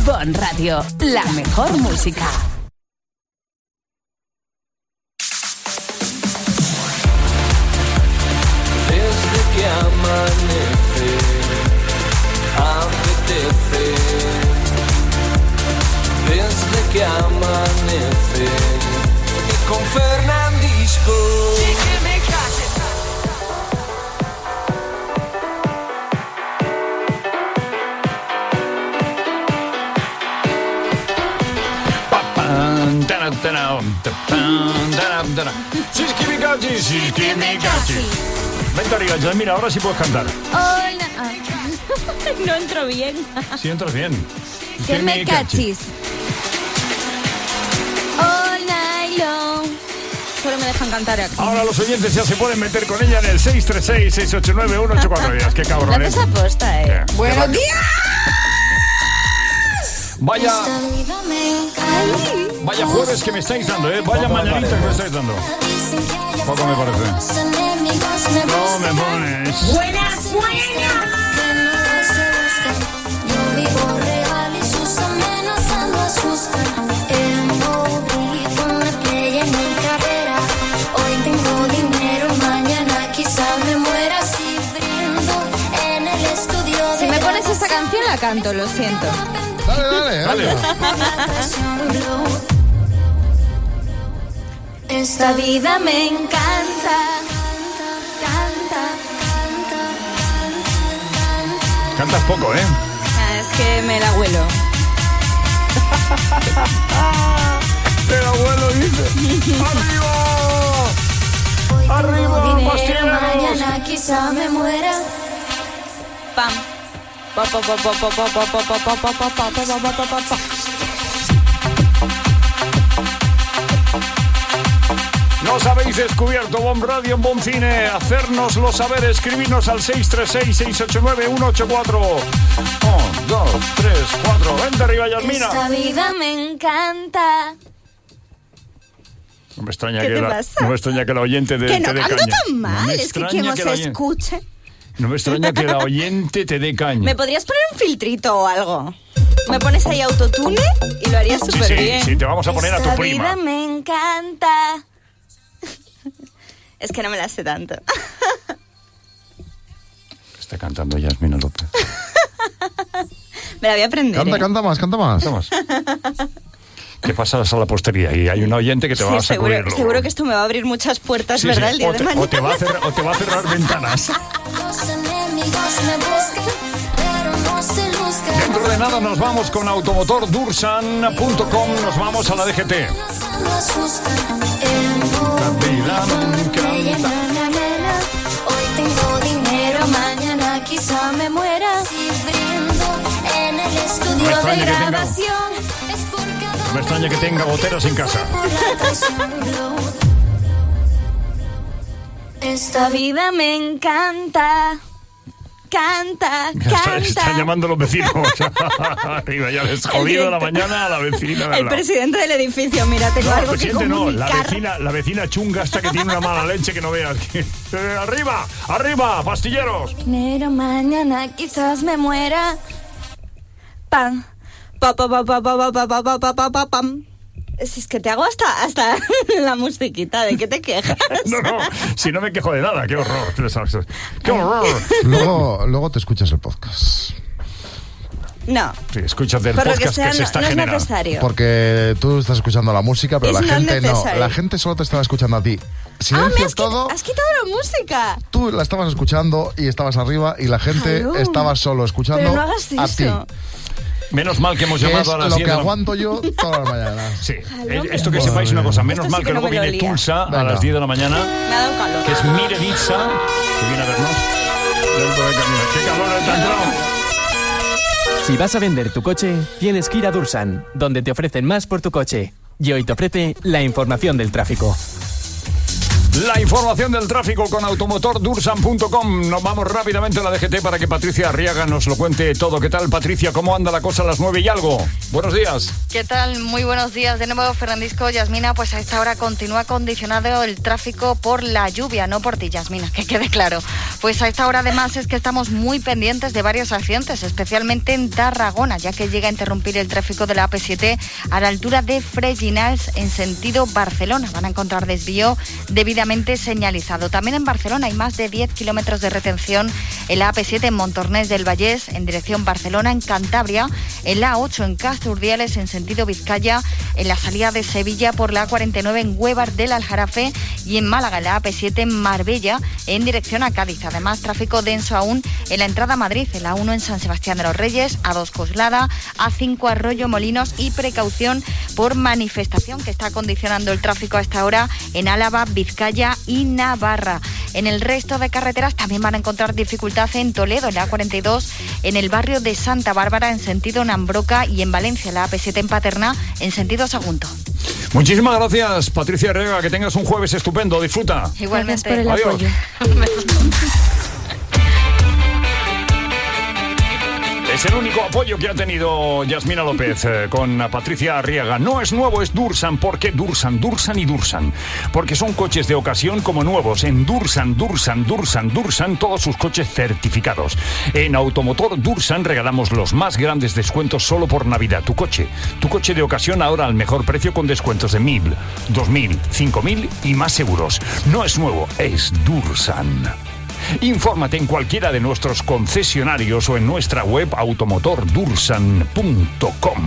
Bon Radio, la mejor música. Desde que amanece, apetece. Desde que amanece, y con Fernandisco. Vente arriba, mira, ahora sí puedes cantar. Hola. No entro bien. Sí, entras bien. Que me cachis. All night long. Solo me dejan cantar aquí. Ahora los oyentes ya se pueden meter con ella en el 636-689-184. Qué cabrón. No te aposta, ¡Buenos días! Vaya jueves que me estáis dando, vaya mañanita que me estáis dando. Poco me parece. No me pones. Buenas. Yo vivo real y sus amenazas no asustan. Moví con la playa en mi carrera. Hoy tengo dinero, mañana quizá me muera. Si brindo en el estudio. Si me pones esta canción la canto, lo siento. Dale. Esta vida me encanta. Cantas poco, Es que me la huelo. El abuelo dice. ¡Arriba! Dinero, ¡Pastilleros! mañana quizá me muera. Pam. Nos habéis descubierto, Bon Radio en Bon Cine. Hacérnoslo saber, escribirnos al 636-689-184. 1, 2, 3, 4. Vente arriba, Yasmina. Esta vida me encanta. No me extraña ¿Qué que te la, pasa? no me extraña que la oyente te Que no dé canto caña. tan mal, es que quien os la oyen- escuche. No me extraña que la oyente te dé caña. ¿Me podrías poner un filtrito o algo? Me pones ahí autotune y lo haría súper bien. Sí, te vamos a poner a tu Esta prima. vida me encanta. Es que no me la sé tanto. Está cantando Yasmina López. Me la voy a aprender. Canta más. Vamos. ¿Qué pasas a la postería? Y hay un oyente que te va a sacudir luego. seguro que esto me va a abrir muchas puertas, Sí, ¿verdad? sí. El día de mañana. O te va a cerrar ventanas. Los enemigos me buscan, pero no se luzcan. Dentro de nada nos vamos con automotordursan.com. Nos vamos a la DGT. No asustan. La vida me encanta. Hoy tengo dinero, mañana quizá me muera. Si brindo en el estudio extraña de que tenga- grabación, es por cada No me extraña que tenga goteras en casa. por la traición. Esta vida me encanta. Canta. Están llamando los vecinos. Arriba, ya les jodido la mañana a la vecina. El presidente del edificio, mira, tengo No, el algo que presidente no, comunicar. la vecina chunga hasta que tiene una mala leche que no veas. Arriba, pastilleros. Dinero, mañana quizás me muera. Pam. Pam. Si es que te hago hasta la musiquita, ¿de qué te quejas? No, si no me quejo de nada, qué horror. ¡Qué horror! Luego te escuchas el podcast. No, Sí, escuchas del por lo podcast que sea, que se está no es generando. necesario. Porque tú estás escuchando la música, pero Es la no gente no. necesario. La gente solo te estaba escuchando a ti. Me Silencio has todo. has quitado la música. Tú la estabas escuchando y estabas arriba y la gente Claro. estaba solo escuchando Pero no hagas a ti. eso. Menos mal que hemos Que es llamado a las lo 10 que de la aguanto yo todas las mañanas. Sí, Jalón. esto que sepáis una cosa, menos Esto sí mal que que no luego me lo viene olía. Tulsa a Venga. las 10 de la mañana, Me ha dado calor. que es Mireritza, que viene a vernos dentro de camino. ¡Qué calor está entrado! Si vas a vender tu coche, tienes que ir a Dursan, donde te ofrecen más por tu coche. Y hoy te ofrece la información del tráfico. La información del tráfico con automotordursan.com. Nos vamos rápidamente a la DGT para que Patricia Arriaga nos lo cuente todo. ¿Qué tal, Patricia? ¿Cómo anda la cosa a las 9 y algo? Buenos días. ¿Qué tal? Muy buenos días. De nuevo, Fernandisco, Yasmina, pues a esta hora continúa condicionado el tráfico por la lluvia, no por ti, Yasmina, que quede claro. Pues a esta hora además es que estamos muy pendientes de varios accidentes, especialmente en Tarragona, ya que llega a interrumpir el tráfico de la AP7 a la altura de Freginals en sentido Barcelona. Van a encontrar desvío debidamente señalizado. También en Barcelona hay más de 10 kilómetros de retención en la AP7 en Montornès del Vallès en dirección Barcelona, en Cantabria, en la A8 en Castro Urdiales en sentido Vizcaya, en la salida de Sevilla por la A49 en Huévar del Aljarafe y en Málaga en la AP7 en Marbella en dirección a Cádiz. Además, tráfico denso aún en la entrada a Madrid, en la A1 en San Sebastián de los Reyes, A2 Coslada, A5 Arroyo Molinos y precaución por manifestación que está condicionando el tráfico a esta hora en Álava, Vizcaya y Navarra. En el resto de carreteras también van a encontrar dificultad en Toledo, en la A42, en el barrio de Santa Bárbara en sentido Nambroca y en Valencia, la AP7 en Paterna en sentido Sagunto. Muchísimas gracias, Patricia Arriaga. Que tengas un jueves estupendo. Disfruta. Igualmente. Gracias por el apoyo. Es el único apoyo que ha tenido Yasmina López con Patricia Arriaga. No es nuevo, es Dursan. ¿Por qué Dursan? Dursan y Dursan. Porque son coches de ocasión como nuevos. En Dursan, todos sus coches certificados. En Automotor Dursan regalamos los más grandes descuentos solo por Navidad. Tu coche de ocasión ahora al mejor precio con descuentos de 1.000, 2.000, 5.000 y más seguros. No es nuevo, es Dursan. Infórmate en cualquiera de nuestros concesionarios o en nuestra web automotordursan.com.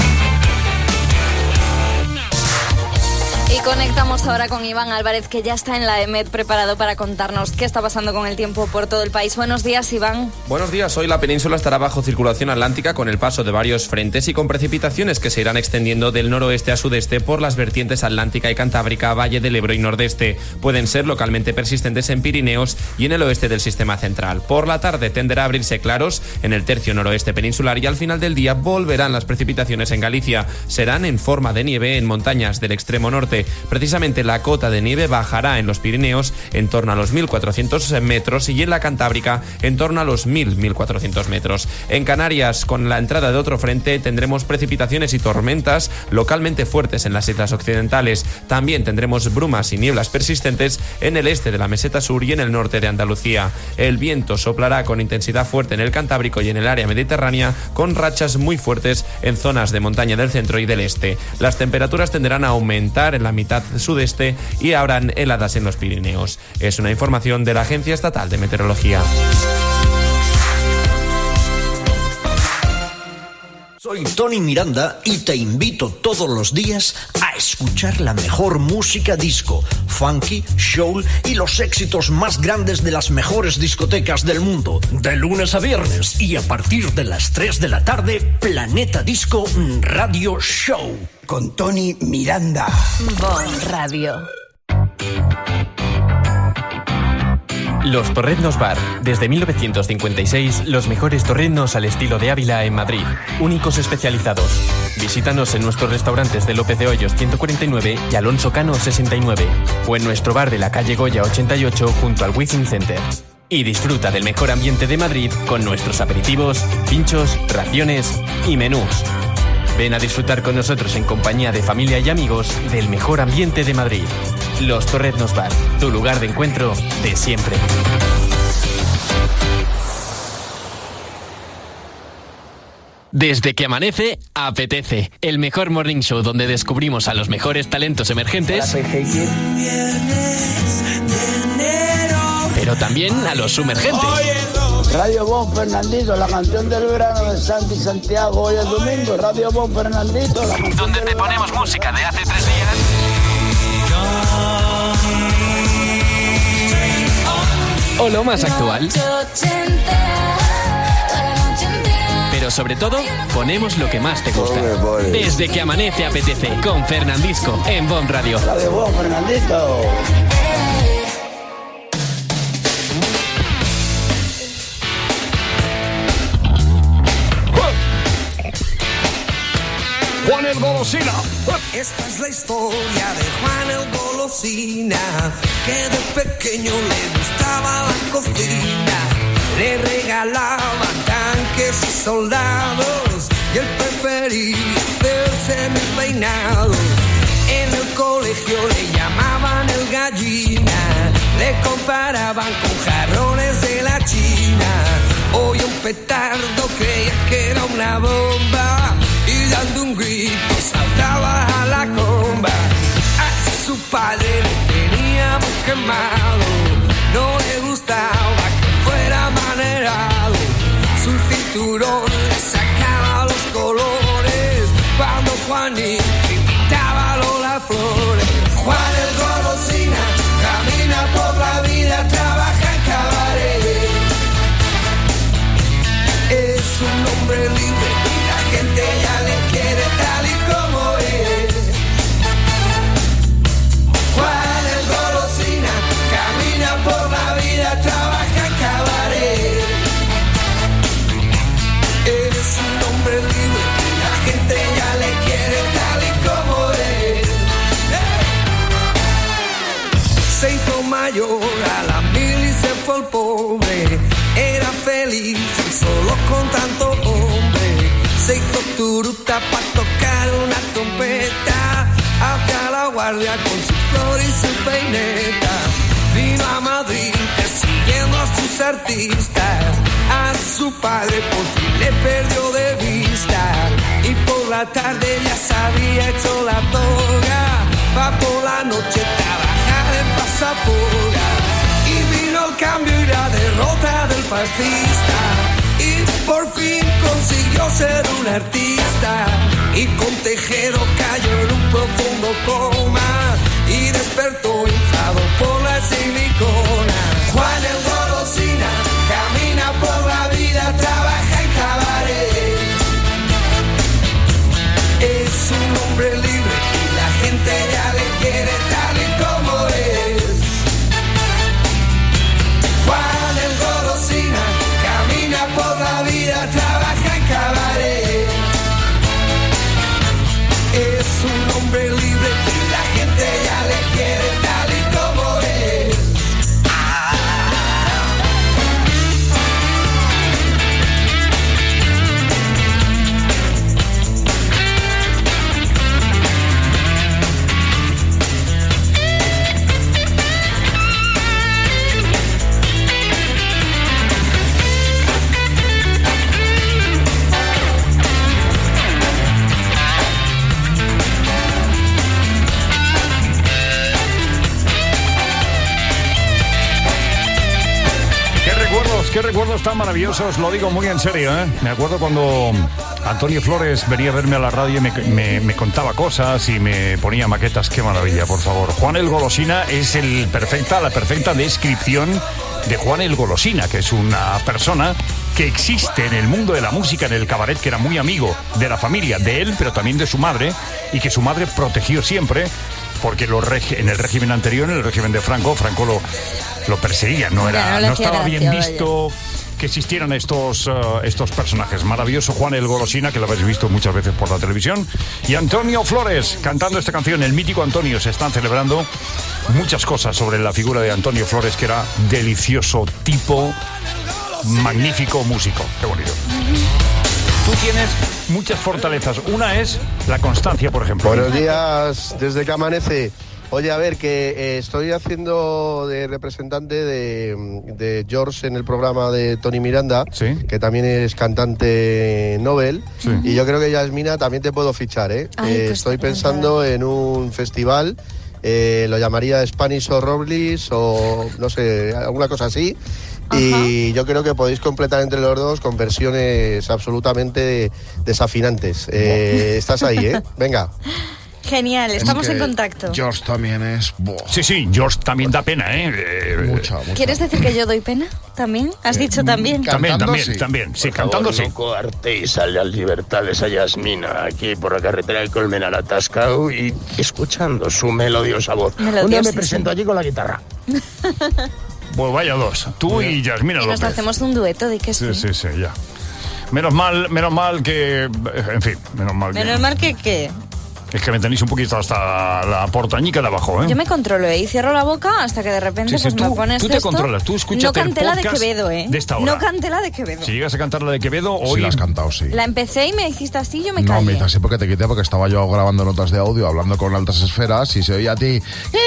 Y conectamos ahora con Iván Álvarez, que ya está en la EMET preparado para contarnos qué está pasando con el tiempo por todo el país. Buenos días, Iván. Buenos días. Hoy la península estará bajo circulación atlántica con el paso de varios frentes y con precipitaciones que se irán extendiendo del noroeste a sudeste por las vertientes atlántica y cantábrica, Valle del Ebro y nordeste. Pueden ser localmente persistentes en Pirineos y en el oeste del sistema central. Por la tarde tenderá a abrirse claros en el tercio noroeste peninsular y al final del día volverán las precipitaciones en Galicia. Serán en forma de nieve en montañas del extremo norte. Precisamente la cota de nieve bajará en los Pirineos en torno a los 1.400 metros y en la Cantábrica en torno a los 1.400 metros. En Canarias, con la entrada de otro frente, tendremos precipitaciones y tormentas localmente fuertes en las islas occidentales. También tendremos brumas y nieblas persistentes en el este de la meseta sur y en el norte de Andalucía. El viento soplará con intensidad fuerte en el Cantábrico y en el área mediterránea, con rachas muy fuertes en zonas de montaña del centro y del este. Las temperaturas tenderán a aumentar en la mitad sudeste y habrán heladas en los Pirineos. Es una información de la Agencia Estatal de Meteorología. Soy Tony Miranda y te invito todos los días a escuchar la mejor música disco, funky, soul y los éxitos más grandes de las mejores discotecas del mundo. De lunes a viernes y a partir de las 3 de la tarde, Planeta Disco Radio Show. Con Tony Miranda. Bon Radio. Los Torreznos Bar. Desde 1956, los mejores torreznos al estilo de Ávila en Madrid. Únicos especializados. Visítanos en nuestros restaurantes de López de Hoyos 149 y Alonso Cano 69. O en nuestro bar de la calle Goya 88 junto al Wizzing Center. Y disfruta del mejor ambiente de Madrid con nuestros aperitivos, pinchos, raciones y menús. Ven a disfrutar con nosotros en compañía de familia y amigos del mejor ambiente de Madrid. Los Torreznos Bar, tu lugar de encuentro de siempre. Desde que amanece, apetece. El mejor morning show donde descubrimos a los mejores talentos emergentes. Pero también a los sumergentes. Radio Bon Fernandito, la canción del verano de Santi Santiago. Hoy es domingo, Radio Bon Fernandito. La canción donde te ponemos música de hace 3 días. O lo más actual. Pero sobre todo, ponemos lo que más te gusta. Desde que amanece apetece, con Fernandisco, en Bon Radio. Radio Bon Fernandito. Juan el Golosina. Esta es la historia de Juan el Golosina, que de pequeño le gustaba la cocina. Le regalaban tanques y soldados y él prefería hacerse mis peinados. En el colegio le llamaban el gallina, le comparaban con jarrones de la China. Hoy un petardo creía que era una bomba y dando un grito saltaba a la comba. A su padre lo tenía muy quemado, no le gustaba que fuera manerado. Su cinturón le sacaba los colores cuando Juanito imitaba a Lola Flores. Juan el Golosina camina por la vida, trabaja en cabaret. Es un hombre libre y la gente ya le quiere tal y como es. Juan el Golosina camina por la vida, trabaja en cabaret. Es un hombre libre y la gente ya le quiere tal y como es. Se hizo mayor a la mil y se fue el pobre. Era feliz y solo con tanto hombre. Se hizo turuta para tocar una trompeta. Hacia la guardia con su flor y su peineta. Vino a Madrid persiguiendo a sus artistas. A su padre por fin le perdió de vista. Y por la tarde ya se había hecho la toga. Va por la noche trabajar en pasaporga. Y vino el cambio y la derrota del fascista. Y por fin consiguió ser un artista. Y con Tejero cayó en un profundo coma. Y despertó inflado por la silicona. Juan el Golosina camina por la vida, trabaja en cabaret. Es un hombre libre y la gente ya le quiere tal y como es. Juan el Golosina camina por la vida, trabaja en cabaret. Es un hombre libre y la gente ya le quiere tal y como es. Qué recuerdos tan maravillosos, lo digo muy en serio, ¿eh? Me acuerdo cuando Antonio Flores venía a verme a la radio y me contaba cosas y me ponía maquetas. Qué maravilla, por favor. Juan el Golosina es la perfecta descripción de Juan el Golosina, que es una persona que existe en el mundo de la música, en el cabaret, que era muy amigo de la familia, de él, pero también de su madre, y que su madre protegió siempre, porque en el régimen anterior, en el régimen de Franco lo perseguían, no estaba bien visto que existieran estos personajes. Maravilloso Juan el Golosina, que lo habéis visto muchas veces por la televisión, y Antonio Flores cantando esta canción, el mítico Antonio. Se están celebrando muchas cosas sobre la figura de Antonio Flores, que era delicioso tipo, magnífico músico. Qué bonito. Tú tienes muchas fortalezas. Una es la constancia, por ejemplo. Buenos días, desde que amanece. Oye, a ver, que estoy haciendo de representante de George en el programa de Tony Miranda, ¿sí?, que también es cantante Nobel, sí, y yo creo que Yasmina también te puedo fichar, ¿eh? Estoy pensando en un festival, lo llamaría Spanish o Robles o no sé, alguna cosa así. Y yo creo que podéis completar entre los dos con versiones absolutamente desafinantes. Estás ahí, ¿eh? Venga. Genial, estamos en contacto. George también es... Sí, George también da pena, ¿eh? Mucha. ¿Quieres decir que yo doy pena? ¿También? ¿Has dicho también? También. Sí, cantando sí. No coartéis a las libertades a Yasmina aquí por la carretera del Colmenar atascado y escuchando su melodiosa voz. Un día me presento allí con la guitarra. Pues vaya dos, tú y Yasmina López. Y nos hacemos un dueto, ¿de qué sí? Sí, ya. Menos mal que... En fin, menos mal que... Menos mal que ¿qué? Es que me tenéis un poquito hasta la portañica de abajo, ¿eh? Yo me controlo y cierro la boca hasta que de repente Sí, me pones tú te esto. controlas, tú escúchate No canté el la de podcast Quevedo, ¿eh? de esta hora. No canté la de Quevedo. Si llegas a cantar la de Quevedo, hoy... Sí la has cantado, sí. La empecé y me dijiste así, yo me No, callé. me dices así porque te quité, porque estaba yo grabando notas de audio, hablando con altas esferas y se oía a ti.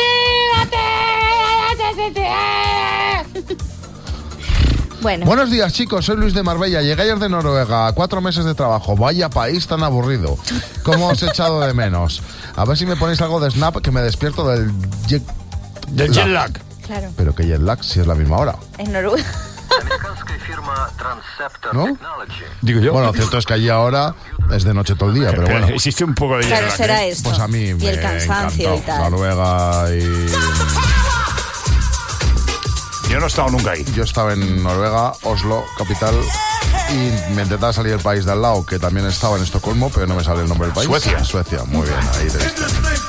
Bueno. Buenos días, chicos, soy Luis de Marbella. Llegué ayer de Noruega, 4 meses de trabajo. Vaya país tan aburrido. ¿Cómo os he echado de menos? A ver si me ponéis algo de Snap que me despierto del jet lag. Claro. Pero que jet lag si es la misma hora, En Noruega. ¿no? Digo yo. Bueno, lo cierto es que allí ahora es de noche todo el día, pero bueno. Existe un poco de Claro, jet lag, será ¿eh? esto. Pues a mí Y me el cansancio encantó y tal. Noruega y... Yo no he estado nunca ahí. Yo estaba en Noruega, Oslo, capital, y me intentaba salir del país de al lado, que también estaba en Estocolmo, pero no me sale el nombre del país. Suecia. Suecia, muy bien, ahí te viste.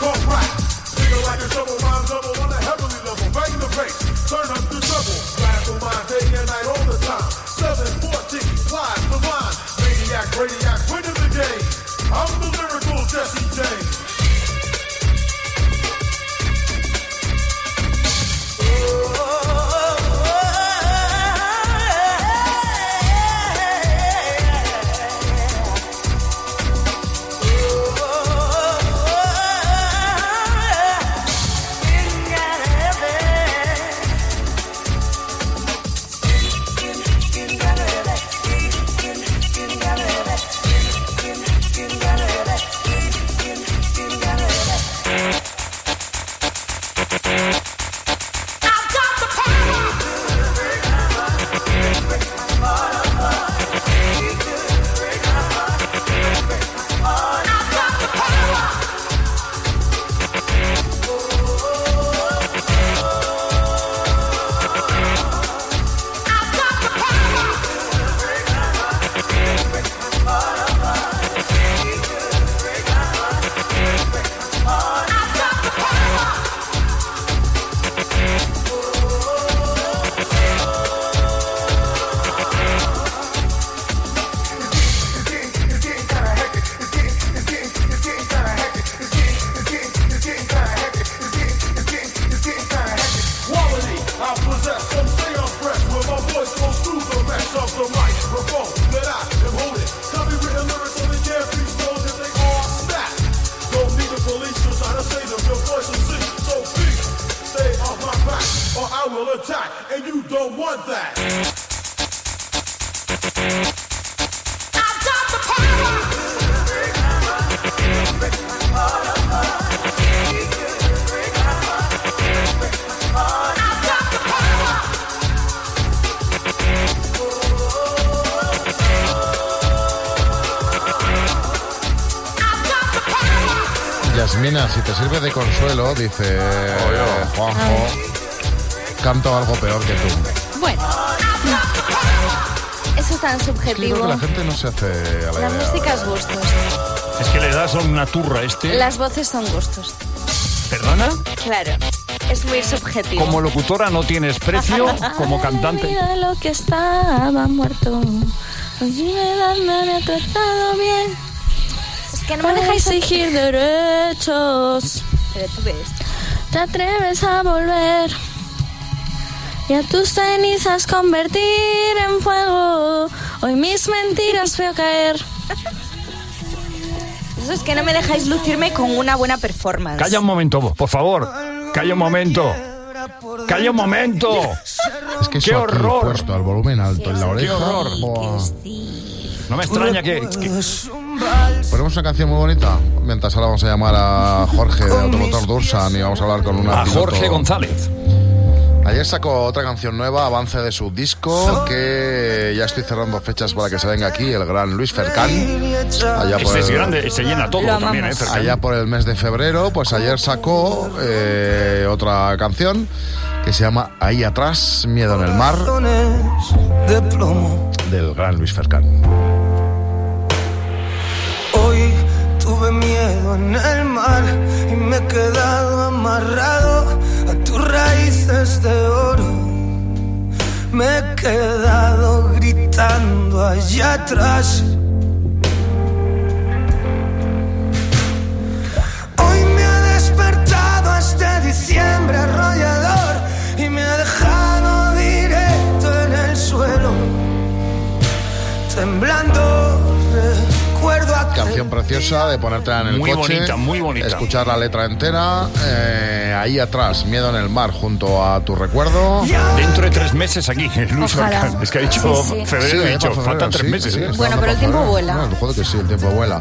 Yasmina, si te sirve de consuelo, dice Juanjo, canto algo peor que tú. Bueno. Eso es tan Yo subjetivo. creo que la gente no se hace a la La idea. música es gustos. Es que le das una turra a este. Las voces son gustos. ¿Perdona? Claro. Es muy subjetivo. Como locutora no tienes precio, como cantante. Mira lo que estaba muerto. Allí me había tratado bien. Es que no me dejáis exigir derechos. Pero tú ves. Te atreves a volver y a tus cenizas convertir en fuego. Hoy mis mentiras veo caer. Eso es que no me dejáis lucirme con una buena performance. Calla un momento, por favor. Calla un momento. Calla un momento. Es que ¡Qué eso aquí horror! puesto al volumen alto en la oreja. ¡Qué horror! Buah. No me extraña que... Ponemos una canción muy bonita. Mientras ahora vamos a llamar a Jorge de Automotor Dursan y vamos a hablar con una A Jorge González. Ayer sacó otra canción nueva, avance de su disco, que ya estoy cerrando fechas para que se venga aquí, el gran Luis Fercán. Allá Este es grande, se llena todo también, Fercán. allá por el mes de febrero, pues ayer sacó otra canción que se llama Ahí atrás, Miedo en el mar, del gran Luis Fercán. Hoy tuve miedo en el mar y me he quedado amarrado a tus raíces de oro. Me he quedado gritando estando allá atrás. Hoy me ha despertado este diciembre arrollador y me ha dejado directo en el suelo, temblando. Recuerdo aquel Canción preciosa de ponértela en el muy coche, bonita, muy bonita. escuchar la letra entera, ahí atrás, Miedo en el mar, junto a Tu recuerdo. Dentro de 3 meses aquí, Luis Ojalá. Vercal. Es que ha dicho Sí. febrero, Sí, he dicho, para febrero, faltan 3 sí, meses. sí, ¿eh? está Bueno, dando pero el para tiempo febrero. vuela. No, joder que sí, el tiempo vuela.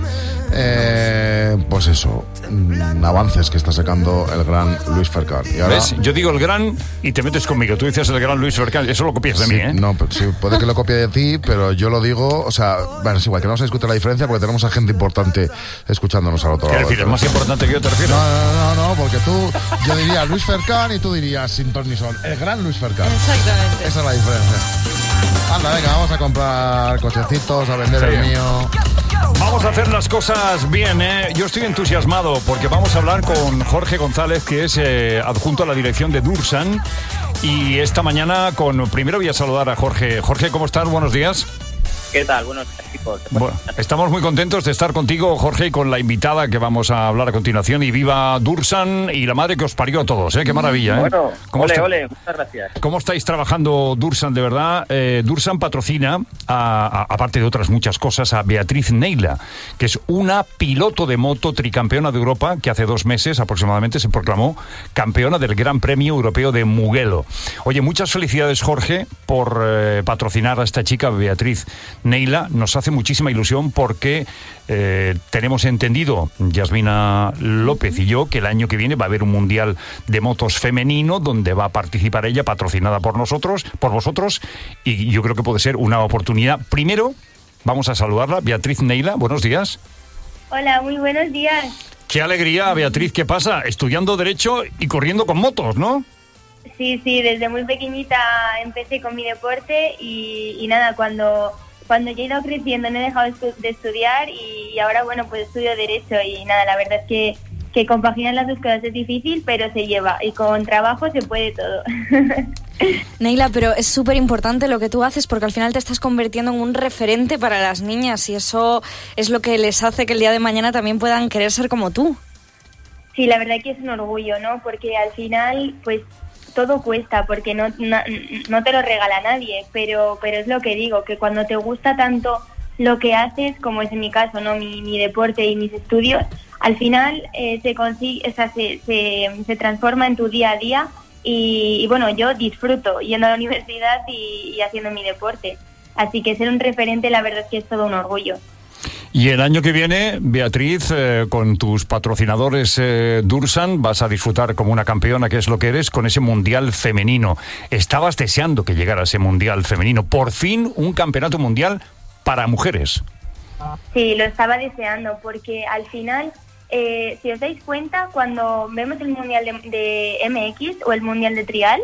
Pues eso, avances que está sacando el gran Luis Vercal. Y ahora, ¿Ves? Yo digo el gran y te metes conmigo. Tú dices el gran Luis Vercal. Eso lo copias de sí, mí, ¿eh? No, sí, puede que lo copie de ti, pero yo lo digo, o sea, bueno, es igual, que no se discute la diferencia porque tenemos a gente importante escuchándonos al otro ¿Qué lado. decir? ¿Es más importante que yo te refiero? No, porque yo diría Luis Vercal y tú dirías sin ton ni son, el gran Luis Vercal. Exactamente. Esa es la diferencia. Anda, venga, vamos a comprar cochecitos, a vender Sí. el mío. Vamos a hacer las cosas bien, ¿eh? Yo estoy entusiasmado porque vamos a hablar con Jorge González, que es adjunto a la dirección de Dursan. Y esta mañana, primero voy a saludar a Jorge. Jorge, ¿cómo estás? Buenos días. ¿Qué tal? Buenos días, chicos. Bueno, estamos muy contentos de estar contigo, Jorge, y con la invitada que vamos a hablar a continuación. Y viva Dursan y la madre que os parió a todos, ¿eh? Qué maravilla, ¿eh? Bueno, ¿Cómo ole, muchas gracias. ¿Cómo estáis trabajando Dursan, de verdad? Dursan patrocina, aparte de otras muchas cosas, a Beatriz Neila, que es una piloto de moto tricampeona de Europa, que hace 2 meses aproximadamente se proclamó campeona del Gran Premio Europeo de Mugello. Oye, muchas felicidades, Jorge, por patrocinar a esta chica, Beatriz Neila. Nos hace muchísima ilusión porque tenemos entendido, Yasmina López y yo, que el año que viene va a haber un mundial de motos femenino donde va a participar ella, patrocinada por vosotros, y yo creo que puede ser una oportunidad. Primero, vamos a saludarla. Beatriz Neila, buenos días. Hola, muy buenos días. Qué alegría, Beatriz, ¿qué pasa? Estudiando Derecho y corriendo con motos, ¿no? Sí, desde muy pequeñita empecé con mi deporte y nada, cuando yo he ido creciendo no he dejado de estudiar y ahora, bueno, pues estudio Derecho y nada, la verdad es que compaginar las dos cosas es difícil, pero se lleva y con trabajo se puede todo. Neila, pero es súper importante lo que tú haces porque al final te estás convirtiendo en un referente para las niñas y eso es lo que les hace que el día de mañana también puedan querer ser como tú. Sí, la verdad que es un orgullo, ¿no? Porque al final, pues todo cuesta, porque no te lo regala nadie, pero es lo que digo, que cuando te gusta tanto lo que haces, como es en mi caso, ¿no? Mi deporte y mis estudios, al final se consigue, o sea, se transforma en tu día a día y bueno, yo disfruto yendo a la universidad y haciendo mi deporte, así que ser un referente la verdad es que es todo un orgullo. Y el año que viene, Beatriz, con tus patrocinadores Dursan, vas a disfrutar como una campeona, que es lo que eres, con ese Mundial Femenino. Estabas deseando que llegara ese Mundial Femenino. Por fin, un campeonato mundial para mujeres. Sí, lo estaba deseando, porque al final, si os dais cuenta, cuando vemos el Mundial de MX o el Mundial de Trial,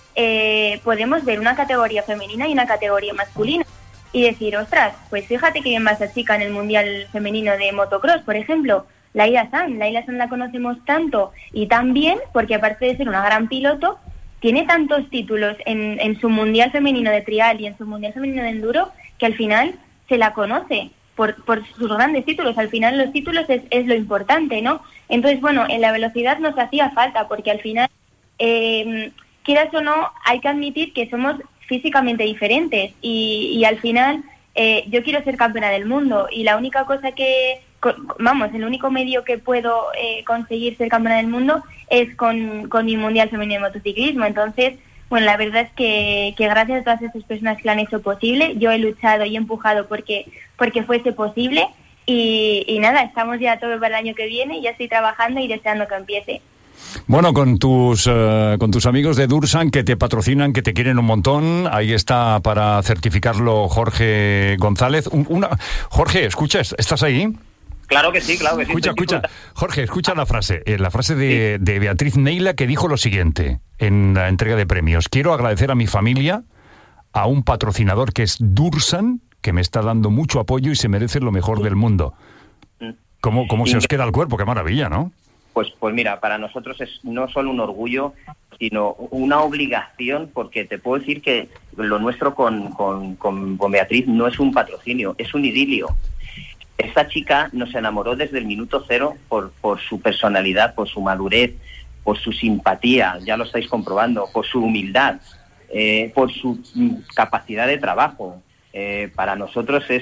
podemos ver una categoría femenina y una categoría masculina. Y decir, ostras, pues fíjate que bien va esa chica en el Mundial Femenino de Motocross, por ejemplo, Laila Sanz la conocemos tanto y tan bien, porque aparte de ser una gran piloto, tiene tantos títulos en su Mundial Femenino de Trial y en su Mundial Femenino de Enduro, que al final se la conoce por sus grandes títulos. Al final los títulos es lo importante, ¿no? Entonces, bueno, en la velocidad nos hacía falta, porque al final, quieras o no, hay que admitir que somos físicamente diferentes y al final yo quiero ser campeona del mundo y la única cosa el único medio que puedo conseguir ser campeona del mundo es con mi Mundial Femenino de Motociclismo. Entonces, bueno, la verdad es que gracias a todas esas personas que lo han hecho posible, yo he luchado y he empujado porque fuese posible y nada, estamos ya todo para el año que viene, ya estoy trabajando y deseando que empiece. Bueno, con tus amigos de Dursan que te patrocinan, que te quieren un montón, ahí está para certificarlo Jorge González. Jorge, ¿escucha? ¿Estás ahí? Claro que sí. Escucha. Jorge, escucha la frase de Beatriz Neila, que dijo lo siguiente en la entrega de premios. Quiero agradecer a mi familia, a un patrocinador que es Dursan, que me está dando mucho apoyo y se merece lo mejor del mundo. ¿Cómo se os queda el cuerpo? Qué maravilla, ¿no? Pues mira, para nosotros es no solo un orgullo, sino una obligación, porque te puedo decir que lo nuestro con Beatriz no es un patrocinio, es un idilio. Esta chica nos enamoró desde el minuto cero por su personalidad, por su madurez, por su simpatía, ya lo estáis comprobando, por su humildad, por su capacidad de trabajo. Para nosotros es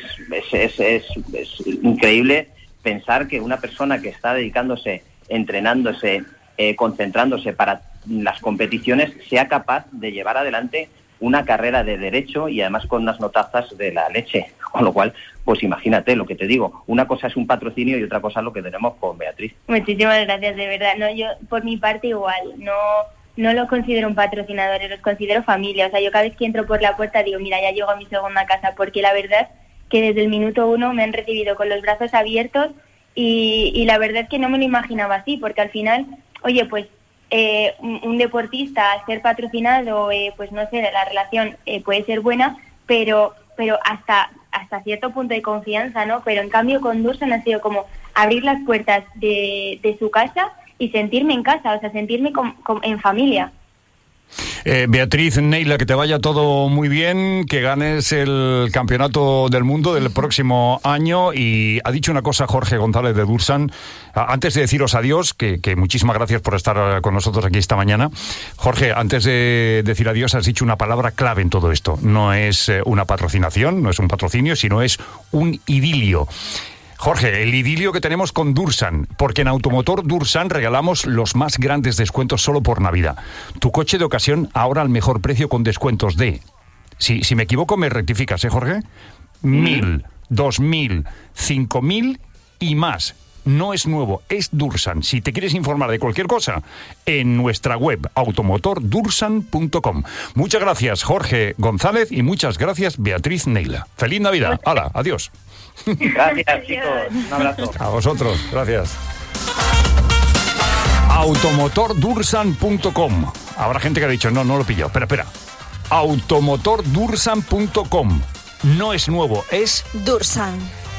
increíble pensar que una persona que está dedicándose, entrenándose, concentrándose para las competiciones, sea capaz de llevar adelante una carrera de Derecho y además con unas notazas de la leche. Con lo cual, pues imagínate lo que te digo. Una cosa es un patrocinio y otra cosa es lo que tenemos con Beatriz. Muchísimas gracias, de verdad. No, yo por mi parte igual, no los considero un patrocinador, los considero familia. O sea, yo cada vez que entro por la puerta digo, mira, ya llego a mi segunda casa, porque la verdad que desde el minuto 1 me han recibido con los brazos abiertos y la verdad que no me lo imaginaba así, porque al final, oye, pues un deportista al ser patrocinado, pues no sé, la relación puede ser buena, pero hasta cierto punto de confianza, ¿no? Pero en cambio con Dursan ha sido como abrir las puertas de su casa y sentirme en casa, o sea, sentirme en familia. Beatriz, Neila, que te vaya todo muy bien, que ganes el campeonato del mundo del próximo año. Y ha dicho una cosa Jorge González de Dursan, antes de deciros adiós, que muchísimas gracias por estar con nosotros aquí esta mañana. Jorge, antes de decir adiós, has dicho una palabra clave en todo esto. No es una patrocinación, no es un patrocinio, sino es un idilio. Jorge, el idilio que tenemos con Dursan, porque en Automotor Dursan regalamos los más grandes descuentos solo por Navidad. Tu coche de ocasión ahora al mejor precio con descuentos de... Si me equivoco me rectificas, Jorge. 1.000, 2.000, 5.000 y más. No es nuevo, es Dursan. Si te quieres informar de cualquier cosa, en nuestra web automotordursan.com. Muchas gracias, Jorge González, y muchas gracias, Beatriz Neila. ¡Feliz Navidad! ¡Hala! ¡Adiós! Gracias, chicos. Un abrazo. A vosotros. Gracias. automotordursan.com. Habrá gente que ha dicho, no lo pillo. Espera. automotordursan.com. No es nuevo, es Dursan.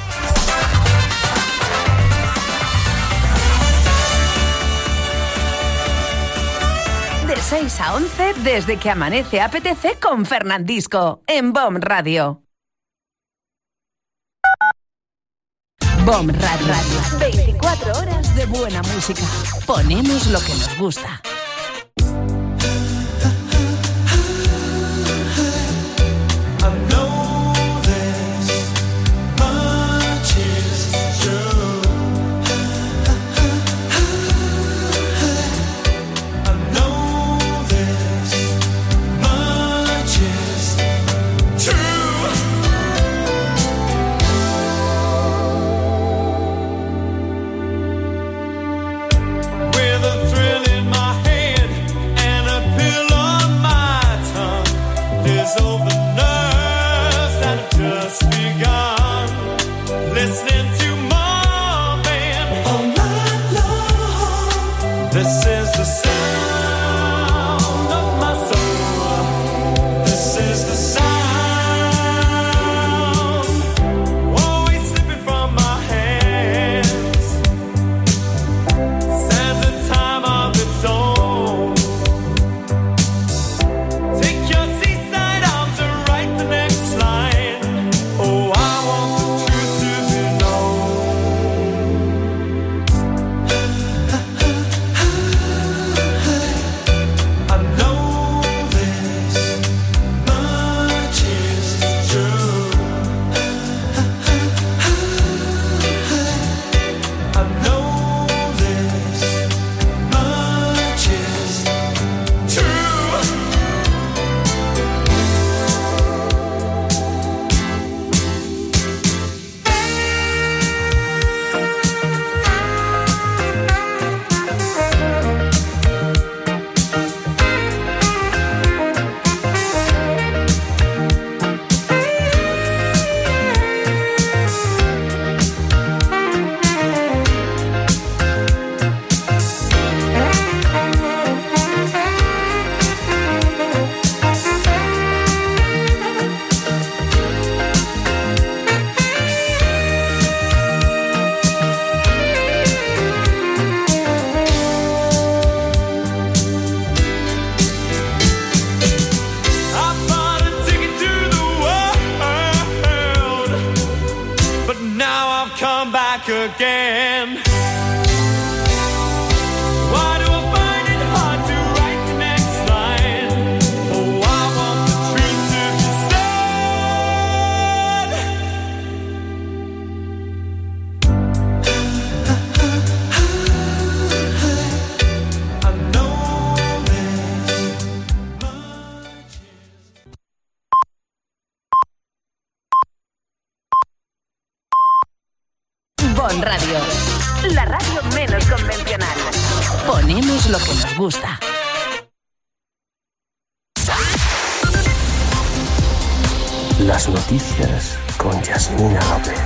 De 6 a 11, desde que amanece apetece con Fernandisco, en BOM Radio. BOM Radio. 24 horas de buena música. Ponemos lo que nos gusta. convencional. Ponemos lo que nos gusta. Las noticias con Yasmina López.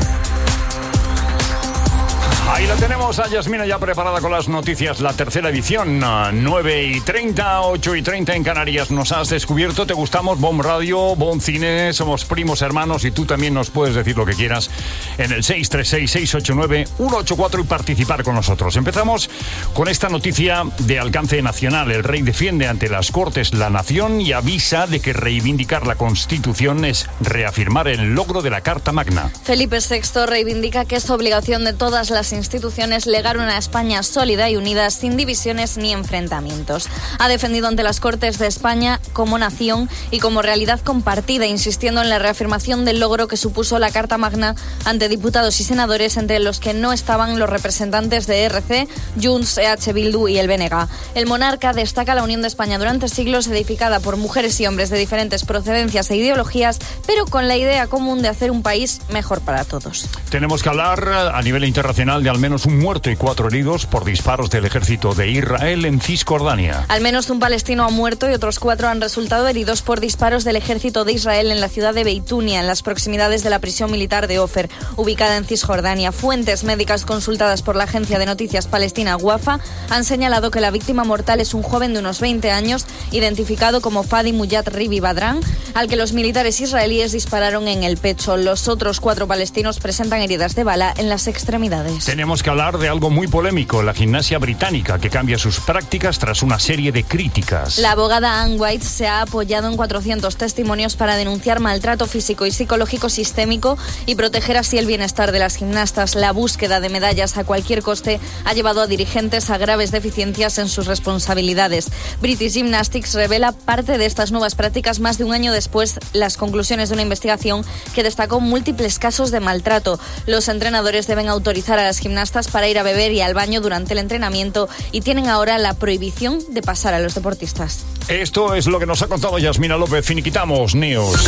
Ahí la tenemos a Yasmina ya preparada con las noticias, la tercera edición, 9:30, 8:30 en Canarias. Nos has descubierto, te gustamos, Bon Radio, Bon Cine, somos primos hermanos y tú también nos puedes decir lo que quieras en el 636-689-184 y participar con nosotros. Empezamos con esta noticia de alcance nacional. El rey defiende ante las Cortes la nación y avisa de que reivindicar la Constitución es reafirmar el logro de la Carta Magna. Felipe VI reivindica que es obligación de todas las instituciones legar una España sólida y unida sin divisiones ni enfrentamientos. Ha defendido ante las Cortes de España como nación y como realidad compartida, insistiendo en la reafirmación del logro que supuso la Carta Magna ante diputados y senadores, entre los que no estaban los representantes de ERC, Junts, EH Bildu y el BNG. El monarca destaca la unión de España durante siglos, edificada por mujeres y hombres de diferentes procedencias e ideologías, pero con la idea común de hacer un país mejor para todos. Tenemos que hablar a nivel internacional de al menos un muerto y 4 heridos por disparos del ejército de Israel en Cisjordania. Al menos un palestino ha muerto y otros 4 han resultado heridos por disparos del ejército de Israel en la ciudad de Beitunia, en las proximidades de la prisión militar de Ofer, ubicada en Cisjordania. Fuentes médicas consultadas por la agencia de noticias palestina Wafa han señalado que la víctima mortal es un joven de unos 20 años, identificado como Fadi Muyad Ribi Badran, al que los militares israelíes dispararon en el pecho. Los otros 4 palestinos presentan heridas de bala en las extremidades. Tenemos que hablar de algo muy polémico, la gimnasia británica, que cambia sus prácticas tras una serie de críticas. La abogada Anne White se ha apoyado en 400 testimonios para denunciar maltrato físico y psicológico sistémico y proteger así el bienestar de las gimnastas. La búsqueda de medallas a cualquier coste ha llevado a dirigentes a graves deficiencias en sus responsabilidades. British Gymnastics revela parte de estas nuevas prácticas más de un año después las conclusiones de una investigación que destacó múltiples casos de maltrato. Los entrenadores deben autorizar a las gimnastas para ir a beber y al baño durante el entrenamiento y tienen ahora la prohibición de pasar a los deportistas. Esto es lo que nos ha contado Yasmina López. Finiquitamos News.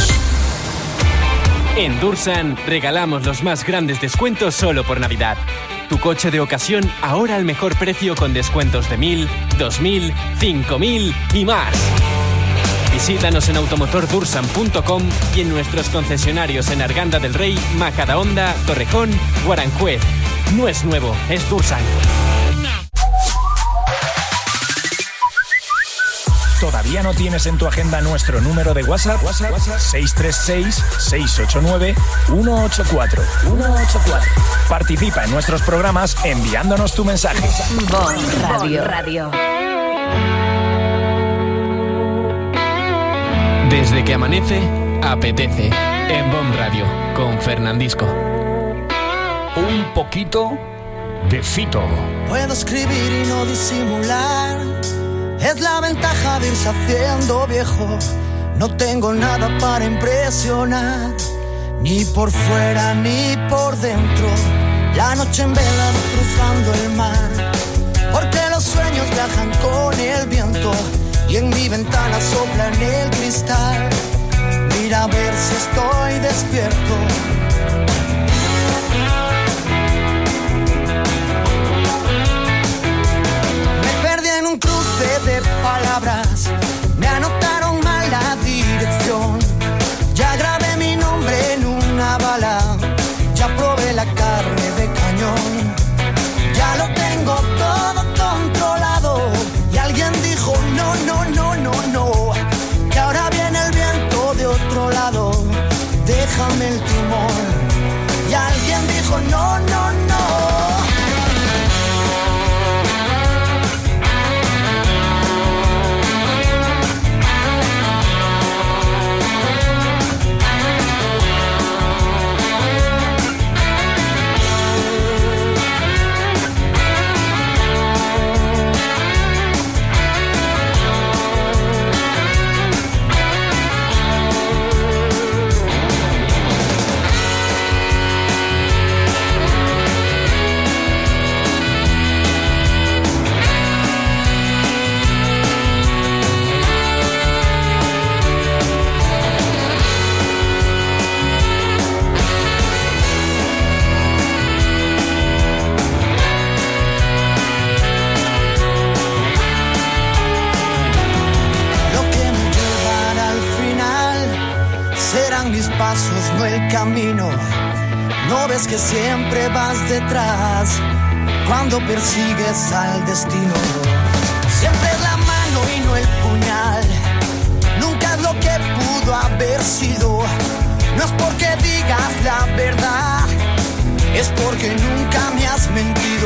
En Dursan regalamos los más grandes descuentos solo por Navidad. Tu coche de ocasión ahora al mejor precio con descuentos de 1.000, 2.000, 5.000 y más. Visítanos en automotordursan.com y en nuestros concesionarios en Arganda del Rey, Majadahonda, Torrejón o Aranjuez. No es nuevo, es Dursan. ¿Todavía no tienes en tu agenda nuestro número de WhatsApp? 636-689-184. Participa en nuestros programas enviándonos tu mensaje. Bon Radio. Desde que amanece, apetece. En Bon Radio, con Fernandisco. Un poquito de Fito. Puedo escribir y no disimular. Es la ventaja de irse haciendo viejo. No tengo nada para impresionar, ni por fuera ni por dentro. La noche en vela cruzando el mar, porque los sueños viajan con el viento. Y en mi ventana sopla en el cristal. Mira a ver si estoy despierto. Me perdí en un cruce de palabras. Me anotaron mal la dirección. Ya grabé mi nombre en una bala. Ya probé la carne de cañón. Ya lo pasos, no el camino. No ves que siempre vas detrás cuando persigues al destino. Siempre es la mano y no el puñal. Nunca es lo que pudo haber sido. No es porque digas la verdad, es porque nunca me has mentido.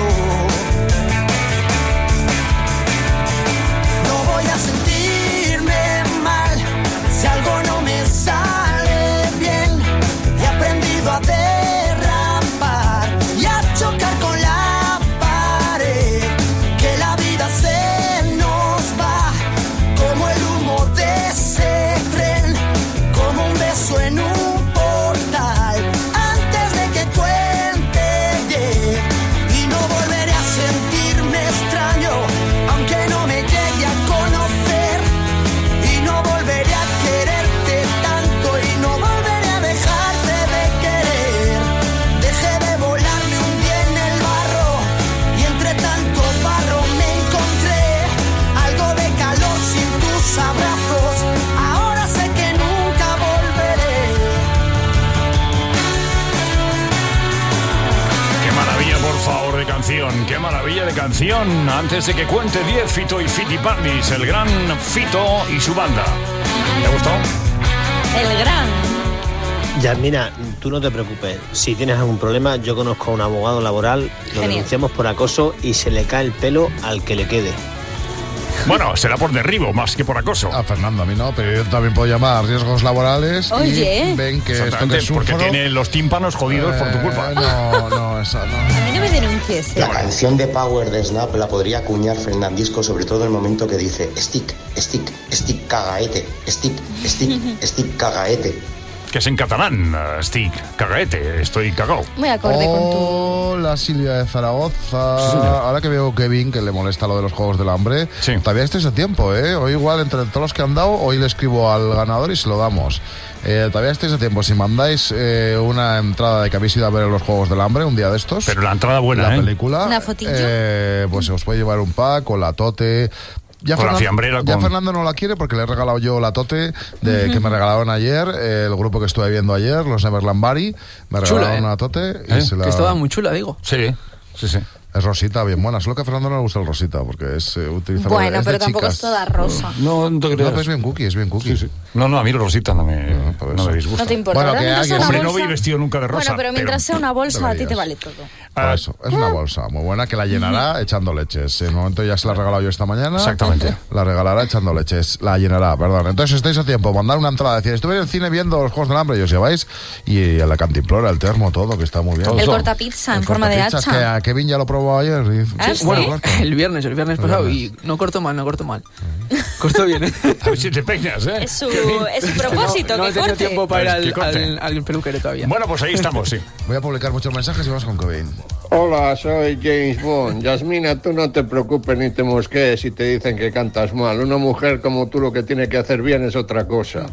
No voy a sentirme mal si algo no me sale bien. He aprendido a derrapar y a chocar con la pared. Que la vida se nos va como el humo de ese tren, como un beso en un portal antes de que cuente 10. Y no volveré a sentirme extraño aunque no me llegue a conocer. Y no volveré a quererte tanto y no volveré a dejarte de querer. Dejé de volar, me hundí en el barro y entre tanto barro me encontré algo de calor sin tus abrazos. Ahora sé que nunca volveré. Qué maravilla, por favor, de canción. Qué maravilla de canción. Antes de que cuente 10, Fito y Fitipaldis, el gran Fito y su banda. ¿Te ha gustado? El gran. Yasmina, tú no te preocupes. Si tienes algún problema, yo conozco a un abogado laboral, lo Genial. denunciamos por acoso y se le cae el pelo al que le quede. Bueno, será por derribo más que por acoso. A Fernando, a mí no, pero yo también puedo llamar a riesgos laborales. Oye. Y ven que esto Exactamente, que sufro... porque tiene los tímpanos jodidos por tu culpa. No, esa no. A mí no me denuncies. La canción de Power de Snap la podría acuñar Fernandisco, sobre todo el momento que dice stick, stick, stick cagaete, stick, stick, stick cagaete. Que es en catalán, stick, cagaete, estoy cagao. Muy acorde con tu... Hola, Silvia de Zaragoza. Sí, señor. Ahora que veo Kevin, que le molesta lo de los Juegos del Hambre, todavía estáis a tiempo, ¿eh? Hoy igual, entre todos los que han dado, hoy le escribo al ganador y se lo damos. Todavía estáis a tiempo. Si mandáis una entrada de que habéis ido a ver los Juegos del Hambre un día de estos... Pero la entrada buena, la ¿eh? película... Una fotillo. Pues se os puede llevar un pack o la tote... Ya, Con la fiambrera, ya con- Fernando no la quiere porque le he regalado yo la tote que me regalaron ayer, el grupo que estuve viendo ayer, los Neverland Bari, me Chula, regalaron ¿eh? una tote y se la... Que estaba muy chula, digo. Sí, sí, sí. Es rosita, bien buena, solo que a Fernando no le gusta el rosita porque es utilizado Bueno, es de pero tampoco chicas. es toda rosa. No, no te No, creas. pero es bien cookie, es bien cookie. Sí, sí. No, a mí el rosita no me disgusta. No te importa. Bueno, ¿verdad? que Mientras sea alguien- una Hombre, no bolsa- voy vestido nunca de rosa. Bueno, pero mientras sea una bolsa, a ti te deberías. vale todo. Por eso, es una bolsa muy buena que la llenará echando leches. En el momento ya se la he regalado yo esta mañana. Exactamente. La regalará echando leches. La llenará, perdón. Entonces estáis a tiempo. Mandar una entrada. Decir, estuve en el cine viendo los Juegos del Hambre y os lleváis. Y a la cantimplora, el termo, todo, que está muy bien. El cortapizza en forma de cortapizzas, que hacha. a Kevin ya lo probó ayer. Y... ¿Ah, sí? Bueno, el viernes pasado y no corto mal. Corto bien, ¿eh? A ver si te peinas, ¿eh? Es su propósito, No que he tenido corte. tiempo para ir Que corte. al peluquero todavía. Bueno, pues ahí estamos, sí. Voy a publicar muchos mensajes y vamos con Kevin. Hola, soy James Bond. Yasmina, tú no te preocupes ni te mosquees si te dicen que cantas mal. Una mujer como tú lo que tiene que hacer bien es otra cosa.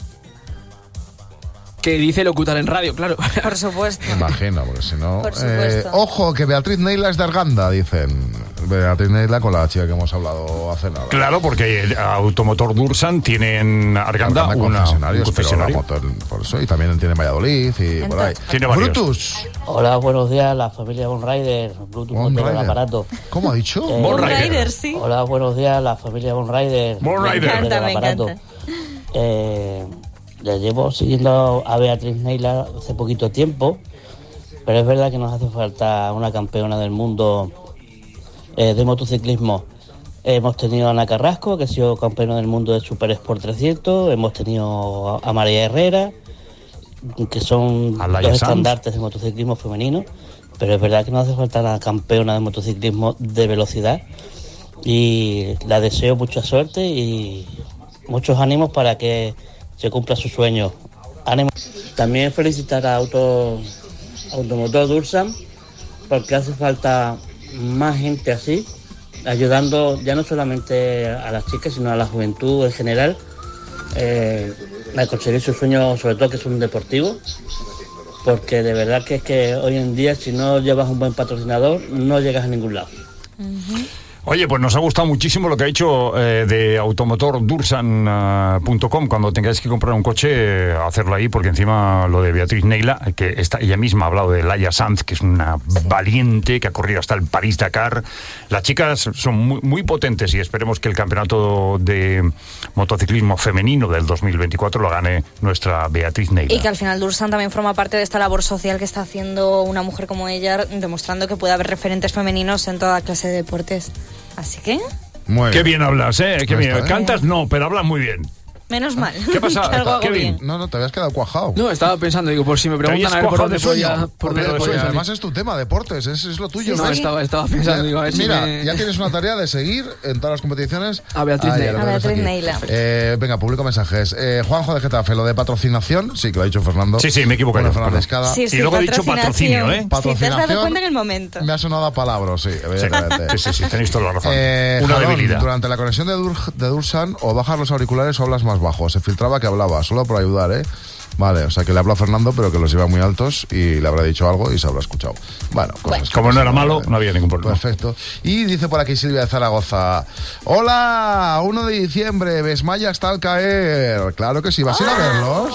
Que dice locutar en radio, claro. Por supuesto. Me imagino, porque si no... Por supuesto. Ojo, que Beatriz Neila es de Arganda, dicen. Beatriz Neila con la chica que hemos hablado hace nada. Claro, porque Automotor Dursan tiene en Arganda un concesionarios, concesionario. pero la moto, por eso, y también tiene Valladolid y por ahí. Tiene varios. Brutus. Hola, buenos días, la familia Von Rider. Bluetooth Von no tengo el Rider. aparato. ¿Cómo ha dicho? Von Rider, sí. Hola, buenos días, la familia Von Rider. Von No Rider. tengo el Me encanta. aparato. Ya llevo siguiendo a Beatriz Neila hace poquito tiempo, pero es verdad que nos hace falta una campeona del mundo de motociclismo. Hemos tenido a Ana Carrasco, que ha sido campeona del mundo de Super Sport 300, hemos tenido a María Herrera, que son A Laia dos Sanz. estandartes de motociclismo femenino, pero es verdad que nos hace falta una campeona de motociclismo de velocidad y la deseo mucha suerte y muchos ánimos para que se cumpla su sueño. Ánimo. También felicitar a Automotor Dursan porque hace falta más gente así, ayudando ya no solamente a las chicas sino a la juventud en general a conseguir sus sueños, sobre todo que son deportivos, porque de verdad que es que hoy en día si no llevas un buen patrocinador no llegas a ningún lado. Oye, pues nos ha gustado muchísimo lo que ha hecho de automotordursan.com. Cuando tengáis que comprar un coche, hacerlo ahí, porque encima lo de Beatriz Neila, que ella misma ha hablado de Laia Sanz, que es una valiente, que ha corrido hasta el París-Dakar. Las chicas son muy, muy potentes y esperemos que el campeonato de motociclismo femenino del 2024 lo gane nuestra Beatriz Neila. Y que al final Dursan también forma parte de esta labor social que está haciendo una mujer como ella, demostrando que puede haber referentes femeninos en toda clase de deportes. Así que... Muy bien. Qué bien hablas, ¿eh? Qué bien. Cantas no, pero hablas muy bien. Menos mal. ¿Qué pasa? Kevin. No, te habías quedado cuajado. No, estaba pensando, digo, por si me preguntan a ver por dónde podía... Además es tu tema, deportes, es lo tuyo. Sí, no, estaba pensando, digo, a ver mira, si ya tienes una tarea de seguir en todas las competiciones a Beatriz Neila. Venga, publico mensajes. Juanjo de Getafe, lo de patrocinación, sí, que lo ha dicho Fernando. Sí, me he equivocado. Sí, y luego he dicho patrocinio, ¿eh? Sí, te has dado cuenta en el momento. Me ha sonado a palabras, sí, evidentemente. Sí, tenéis toda la razón. Una debilidad. Durante la conexión de Dursan, o bajas los auriculares o hablas más bajo. Se filtraba que hablaba, solo por ayudar, ¿eh? Vale, o sea que le habló a Fernando, pero que los lleva muy altos y le habrá dicho algo y se habrá escuchado. Bueno, como no era malo, no había ningún problema. Perfecto. Y dice por aquí Silvia de Zaragoza: hola, 1 de diciembre, Besmaya está al caer. Claro que sí, ¿vas a ir a verlos?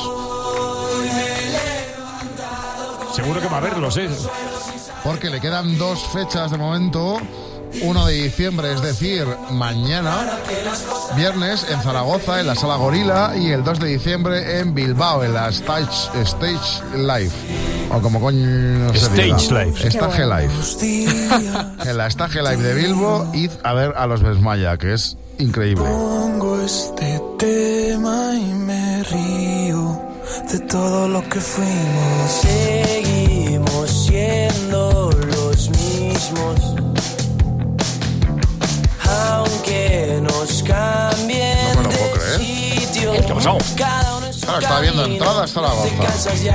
Seguro que va a verlos, ¿eh? Porque le quedan 2 fechas de momento. 1 de diciembre, es decir, mañana, viernes, en Zaragoza, en la Sala Gorila, y el 2 de diciembre en Bilbao, en la Stage Live. O como coño se diga. Stage Live. Stage Live. En la Stage Live de Bilbo, id a ver a los Besmaya, que es increíble. Pongo este tema y me río de todo lo que fuimos. Seguimos siendo los mismos. Aunque nos cambien de sitio. ¿Qué ha pasado? Estaba viendo entradas Zaragoza.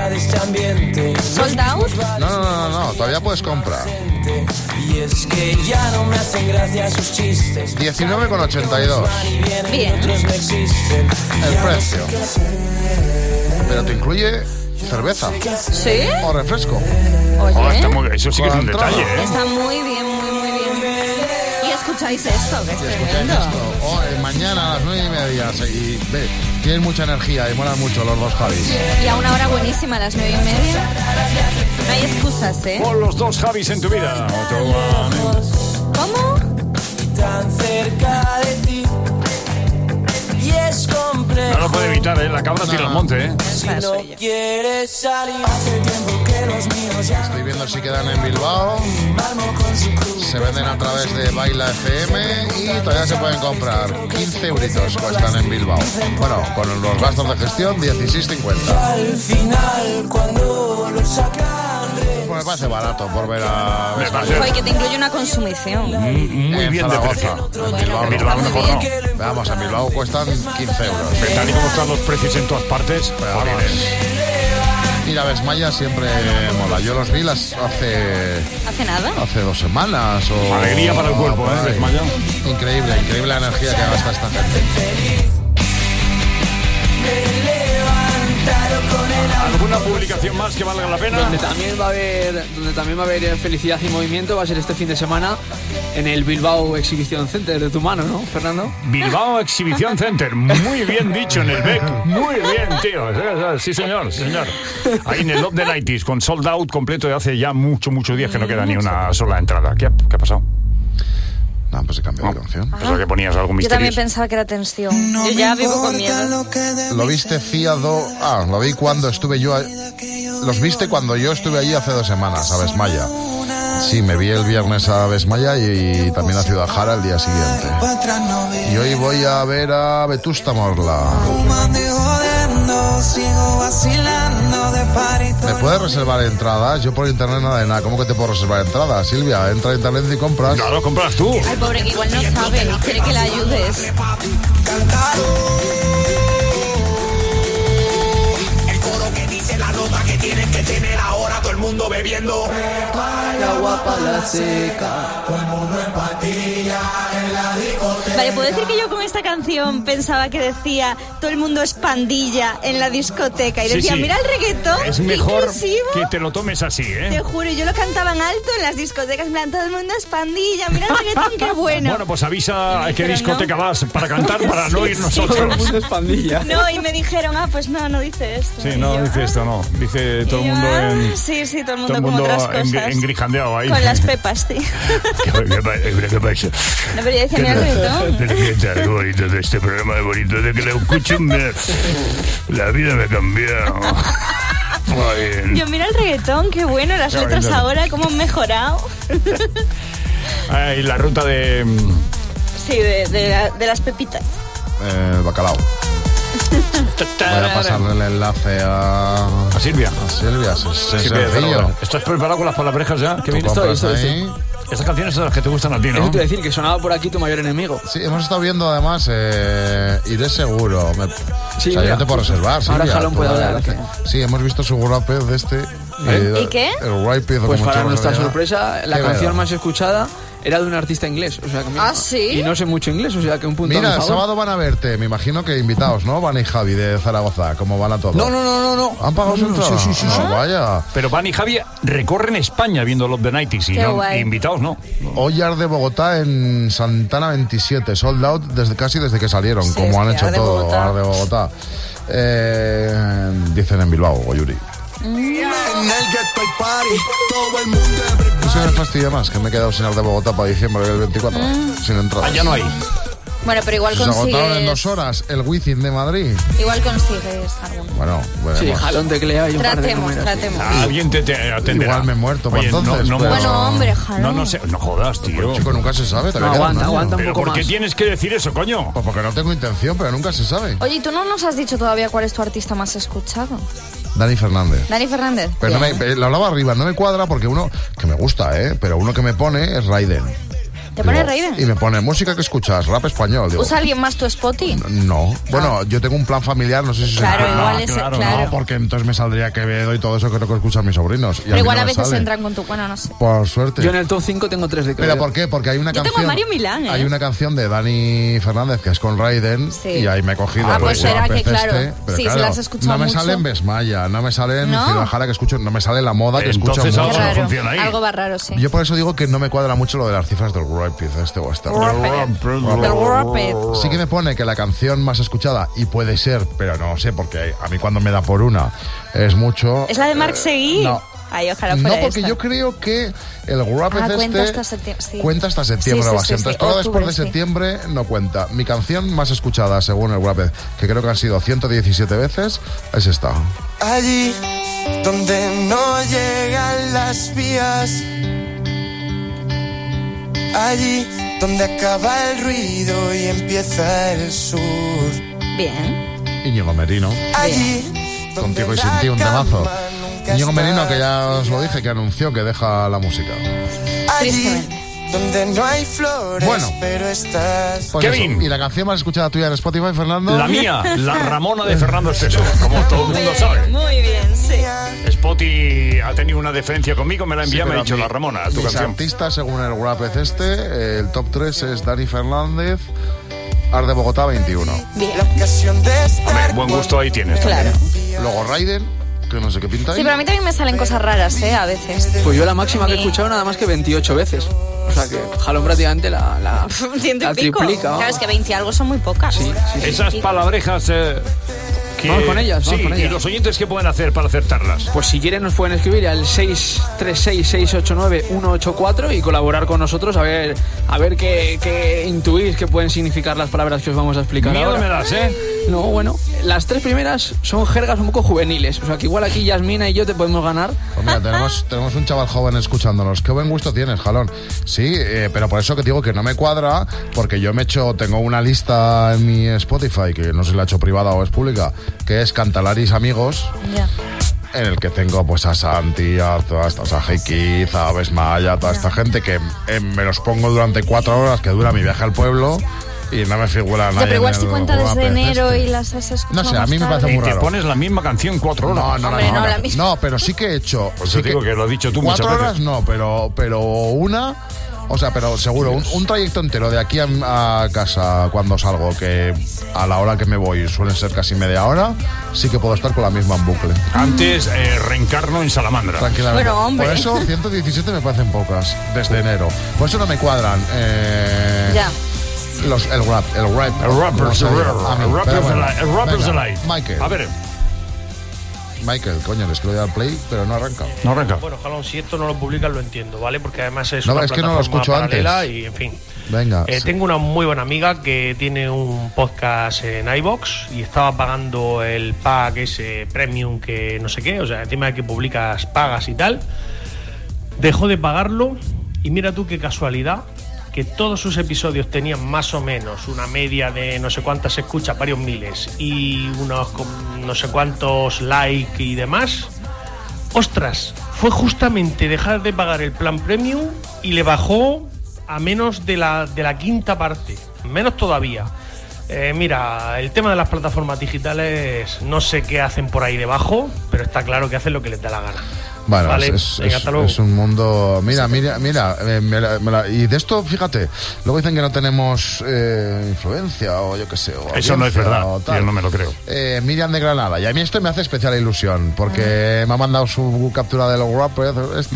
¿Sold out? No, todavía puedes comprar. Y es que ya no me hacen gracia sus chistes. 19,82. Bien. El precio. Pero te incluye cerveza. ¿Sí? O refresco. Oye. Eso sí que es un detalle, ¿eh? Está muy bien, muy bien. Y escucháis esto, que es tremendo. Mañana a las 9:30. Y ve, tienen mucha energía y molan mucho los dos Javis. Y a una hora buenísima, a las 9:30. No hay excusas, ¿eh? Con los dos Javis en tu vida. ¿Cómo? Tan cerca de ti. Y es complejo. No lo puede evitar, ¿eh? La cabra tira al monte, ¿eh? Si no quieres salir, hace tiempo que los míos ya. Estoy viendo si quedan en Bilbao. Se venden a través de Baila FM y todavía se pueden comprar. 15 euritos cuestan en Bilbao. Bueno, con los gastos de gestión, 16,50. Al final, cuando lo sacan. Pues me parece barato por ver a... Oye, que te incluye una consumición. Muy bien de precio. En Bilbao mejor no. Veamos, en Bilbao cuestan 15 euros. Tal y como están los precios en todas partes, ir a Besmaya siempre mola. Yo los vi ¿Hace nada? Hace 2 semanas. Alegría para el cuerpo, ¿eh? Besmaya. Increíble la energía que gasta esta gente. ¿Alguna publicación más que valga la pena? Donde también va a haber felicidad y movimiento va a ser este fin de semana en el Bilbao Exhibition Center de tu mano, ¿no, Fernando? Bilbao Exhibition Center, muy bien dicho en el BEC, muy bien, tío. Sí, señor. Ahí en el Love the 90s, con sold out completo de hace ya muchos días que no queda ni una sola entrada. ¿Qué ha pasado? No, pues se cambió de canción. Pensaba que ponías algo misterioso. Yo también pensaba que era tensión. Yo ya vivo con miedo. Lo viste fiado. Lo vi cuando estuve yo. Los viste cuando yo estuve allí hace 2 semanas, a Besmaya. Sí, me vi el viernes a Besmaya y también a Ciudad Jara el día siguiente. Y hoy voy a ver a Vetusta Morla. ¿Me puedes reservar entradas? Yo por internet nada de nada. ¿Cómo que te puedo reservar entradas, Silvia? Entra a internet y compras. Claro, compras tú. Ay, pobre, que igual no sabe. Quiere que la ayudes. El coro que dice la nota que tienes que tener ahora, todo el mundo bebiendo. La guapa la seca, todo el mundo en patilla en la disco. Vale, ¿puedo decir que yo con esta canción pensaba que decía todo el mundo es pandilla en la discoteca? Y decía, mira el reggaetón, es mejor inclusivo. Que te lo tomes así, ¿eh? Te juro, yo lo cantaba en alto en las discotecas, en plan, todo el mundo es pandilla, mira el reggaetón, qué bueno. Bueno, pues avisa a qué discoteca vas para cantar, para no ir nosotros. Todo el mundo es pandilla. No, y me dijeron, pues no dice esto. Sí, no, dice esto, no. Dice todo el mundo en... Sí, todo el mundo con otras cosas. Engrijandeado ahí. Con las pepas, tío. ¿Qué pasa? No, pero yo decía, mira el reggaetón. Pero qué bonito de este programa, de bonito, de que lo escucho, la vida me ha cambiado. Yo mira el reggaetón, qué bueno, las letras ahora, cómo han mejorado. Y la ruta de... Sí, de las pepitas. Bacalao. Voy a pasarle el enlace a Silvia. Sencillo. ¿Estás preparado con las palabrejas ya? ¿Qué bien estoy? Estas canciones son las que te gustan a ti, ¿no? Eso te iba a decir, que sonaba por aquí Tu mayor enemigo. Sí, hemos estado viendo además Iré seguro. Sí, ya te puedo reservar. Ahora Jalón puede hablar. Sí, hemos visto su rape de este. ¿Y qué? El rape. Pues para nuestra sorpresa, la canción más escuchada era de un artista inglés, o sea que ¿sí? Y no sé mucho inglés, o sea que un punto. Mira, el sábado van a verte, me imagino que invitados, ¿no? Van y Javi de Zaragoza, como van a todos. No. ¿Han pagado su entrada? Sí. Vaya. Pero Van y Javi recorren España viendo Love the 90s y no, invitados no. Hoy de Bogotá en Santana 27, sold out casi desde que salieron, sí, como han hecho todo. Ar de Bogotá. Dicen en Bilbao, Goyuri. Eso me fastidia más, que me he quedado sin Ar de Bogotá para diciembre del 24, sin entrada. Ya no hay. Bueno, pero igual consigues... Se agotaron en 2 horas el Wizzing de Madrid. Igual consigues alguno. Bueno, sí, Jalón teclea y un tratemos. Alguien te atenderá. Igual me he muerto. Oye, entonces, bueno, hombre, Jalón. No jodas, tío. Pues, chico, nunca se sabe. Aguanta un ¿Pero poco por qué más. tienes que decir eso, coño? Pues porque no tengo intención, pero nunca se sabe. Oye, ¿y tú no nos has dicho todavía cuál es tu artista más escuchado? Dani Fernández. Dani Fernández. Pero lo hablaba arriba, no me cuadra porque uno, que me gusta, pero uno que me pone es Raiden. ¿Te pone Raiden? Y me pone música que escuchas, rap español. Digo, ¿usa alguien más tu Spotify? No. Bueno, yo tengo un plan familiar, no sé si claro, se igual es claro. No, porque entonces me saldría Quevedo y todo eso que es lo que escuchan mis sobrinos. Pero igual a veces entran con tu... Bueno, no sé. Por suerte. Yo en el top 5 tengo 3 de Quevedo. ¿Pero por qué? Porque hay una canción... Yo tengo a Mario Milán, Hay una canción de Dani Fernández que es con Raiden y ahí me he cogido... pues será que claro. Pero sí, claro, se las has escuchado no me mucho. sale en Besmaya, no me sale en Cirojara que escucho, no me sale la moda que escucho mucho. Entonces algo no funciona ahí. Algo va raro, sí. Yo por eso digo que no me cuadra mucho lo de las cifras del rape o este. Sí que me pone que la canción más escuchada, y puede ser, pero no sé, porque a mí cuando me da por una es mucho... ¿Es la de Marc Seguí? No. Ay, ojalá fuera no, porque esta. yo creo que el Guapez cuenta hasta septiembre. Sí. Cuenta hasta septiembre, sí, entonces todo después de septiembre no cuenta. Mi canción más escuchada, según el Guapez, que creo que han sido 117 veces, es esta. Allí donde no llegan las vías, allí donde acaba el ruido y empieza el sur. Bien. Íñigo Merino. Allí Contigo y sin ti, un temazo. Íñigo Merino, que ya os lo dije, que anunció que deja la música. Allí donde no hay flores, bueno, pero estás... Pues Kevin. Eso. ¿Y la canción más escuchada tuya en Spotify, Fernando? La mía, la Ramona de Fernando Esteso, como todo el mundo sabe. Muy bien, sí. Spotify ha tenido una deferencia conmigo, me la envía, me ha dicho la Ramona, tu canción. Artistas, según el Guapez el top 3 es Dani Fernández, Ar de Bogotá 21. Bien. Hombre, buen gusto ahí tienes. Claro. Luego Raiden, que no sé qué pinta ahí. Sí, pero a mí también me salen cosas raras, a veces. Pues yo la máxima que he escuchado nada más que 28 veces. O sea que Jalón prácticamente la ciento y pico. Triplica. Claro, es que 20 algo son muy pocas. Sí. Esas palabrejas... Vamos con ellas, sí, con ellas. ¿Y los oyentes qué pueden hacer para acertarlas? Pues si quieren nos pueden escribir al 636-689-184 y colaborar con nosotros a ver qué intuís que pueden significar las palabras que os vamos a explicar Miedo ahora. me das, No, bueno, las 3 primeras son jergas un poco juveniles. O sea que igual aquí Yasmina y yo te podemos ganar. Pues mira, tenemos un chaval joven escuchándonos. Qué buen gusto tienes, Jalón. Sí, pero por eso que digo que no me cuadra, porque yo tengo una lista en mi Spotify, que no sé si la he hecho privada o es pública, que es Cantalaris Amigos. Ya. En el que tengo pues a Santi, a todas estas, a Heikiz, a Besmaya, a toda esta gente que me los pongo durante 4 horas que dura mi viaje al pueblo y no me figura nada. Pero igual si cuenta desde enero y las has escuchado. No sé, a mí me parece muy raro. Y te pones la misma canción 4 horas. No, pero sí que he hecho. Pues yo digo que lo has dicho tú muchas 4 veces. horas no, pero una O sea, pero seguro, un trayecto entero de aquí a casa cuando salgo, que a la hora que me voy suelen ser casi media hora, sí que puedo estar con la misma en bucle. Antes reencarno en Salamandra. Tranquilamente. Bueno, hombre. Por eso 117 me parecen pocas desde enero. Por eso no me cuadran. Ya. El Rapper's Delight. Michael. A ver. Michael, coño, les quiero dar play, pero no arranca. No arranca. Bueno, Jalón, si esto no lo publican lo entiendo, ¿vale? Porque además es No, una es que no lo plataforma escucho paralela antes. y, en fin. Venga. Tengo una muy buena amiga que tiene un podcast en iVoox y estaba pagando el pack ese premium que no sé qué, o sea, encima de que publicas pagas y tal. Dejó de pagarlo y mira tú qué casualidad, que todos sus episodios tenían más o menos una media de no sé cuántas escuchas, varios miles, y unos no sé cuántos likes y demás. Ostras, fue justamente dejar de pagar el plan premium y le bajó a menos de la quinta parte, menos todavía. Mira, el tema de las plataformas digitales, no sé qué hacen por ahí debajo, pero está claro que hacen lo que les da la gana. Bueno, vale, venga, es un mundo... Mira, y de esto, fíjate, luego dicen que no tenemos influencia o yo qué sé. O eso no es verdad, yo no me lo creo. Miriam de Granada, y a mí esto me hace especial ilusión, porque me ha mandado su captura del rapper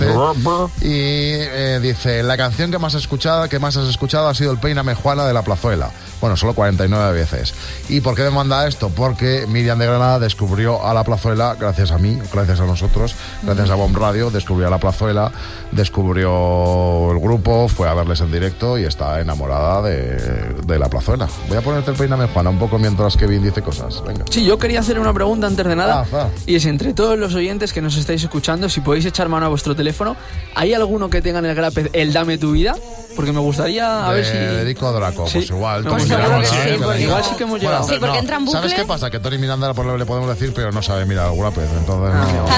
y dice, la canción que más has escuchado ha sido el Peíname Juana de La Plazuela. Bueno, solo 49 veces. ¿Y por qué me manda esto? Porque Miriam de Granada descubrió a La Plazuela gracias a mí, gracias a nosotros, gracias a Bomb Radio, descubrió a La Plazuela, descubrió el grupo, fue a verles en directo y está enamorada de La Plazuela. Voy a ponerte el Peíname Juana un poco mientras Kevin dice cosas. Venga. Sí, yo quería hacer una pregunta antes de nada, y es entre todos los oyentes que nos estáis escuchando, si podéis echar mano a vuestro teléfono, ¿hay alguno que tenga en el Grapez el Dame tu vida? Porque me gustaría a ver si... dedico a Draco, sí. Pues igual. Pues seguro que sí, porque igual sí que hemos llegado. Sí, porque entra en bucle. ¿Sabes qué pasa? Que Tony Miranda le podemos decir, pero no sabe mirar el Grapez, entonces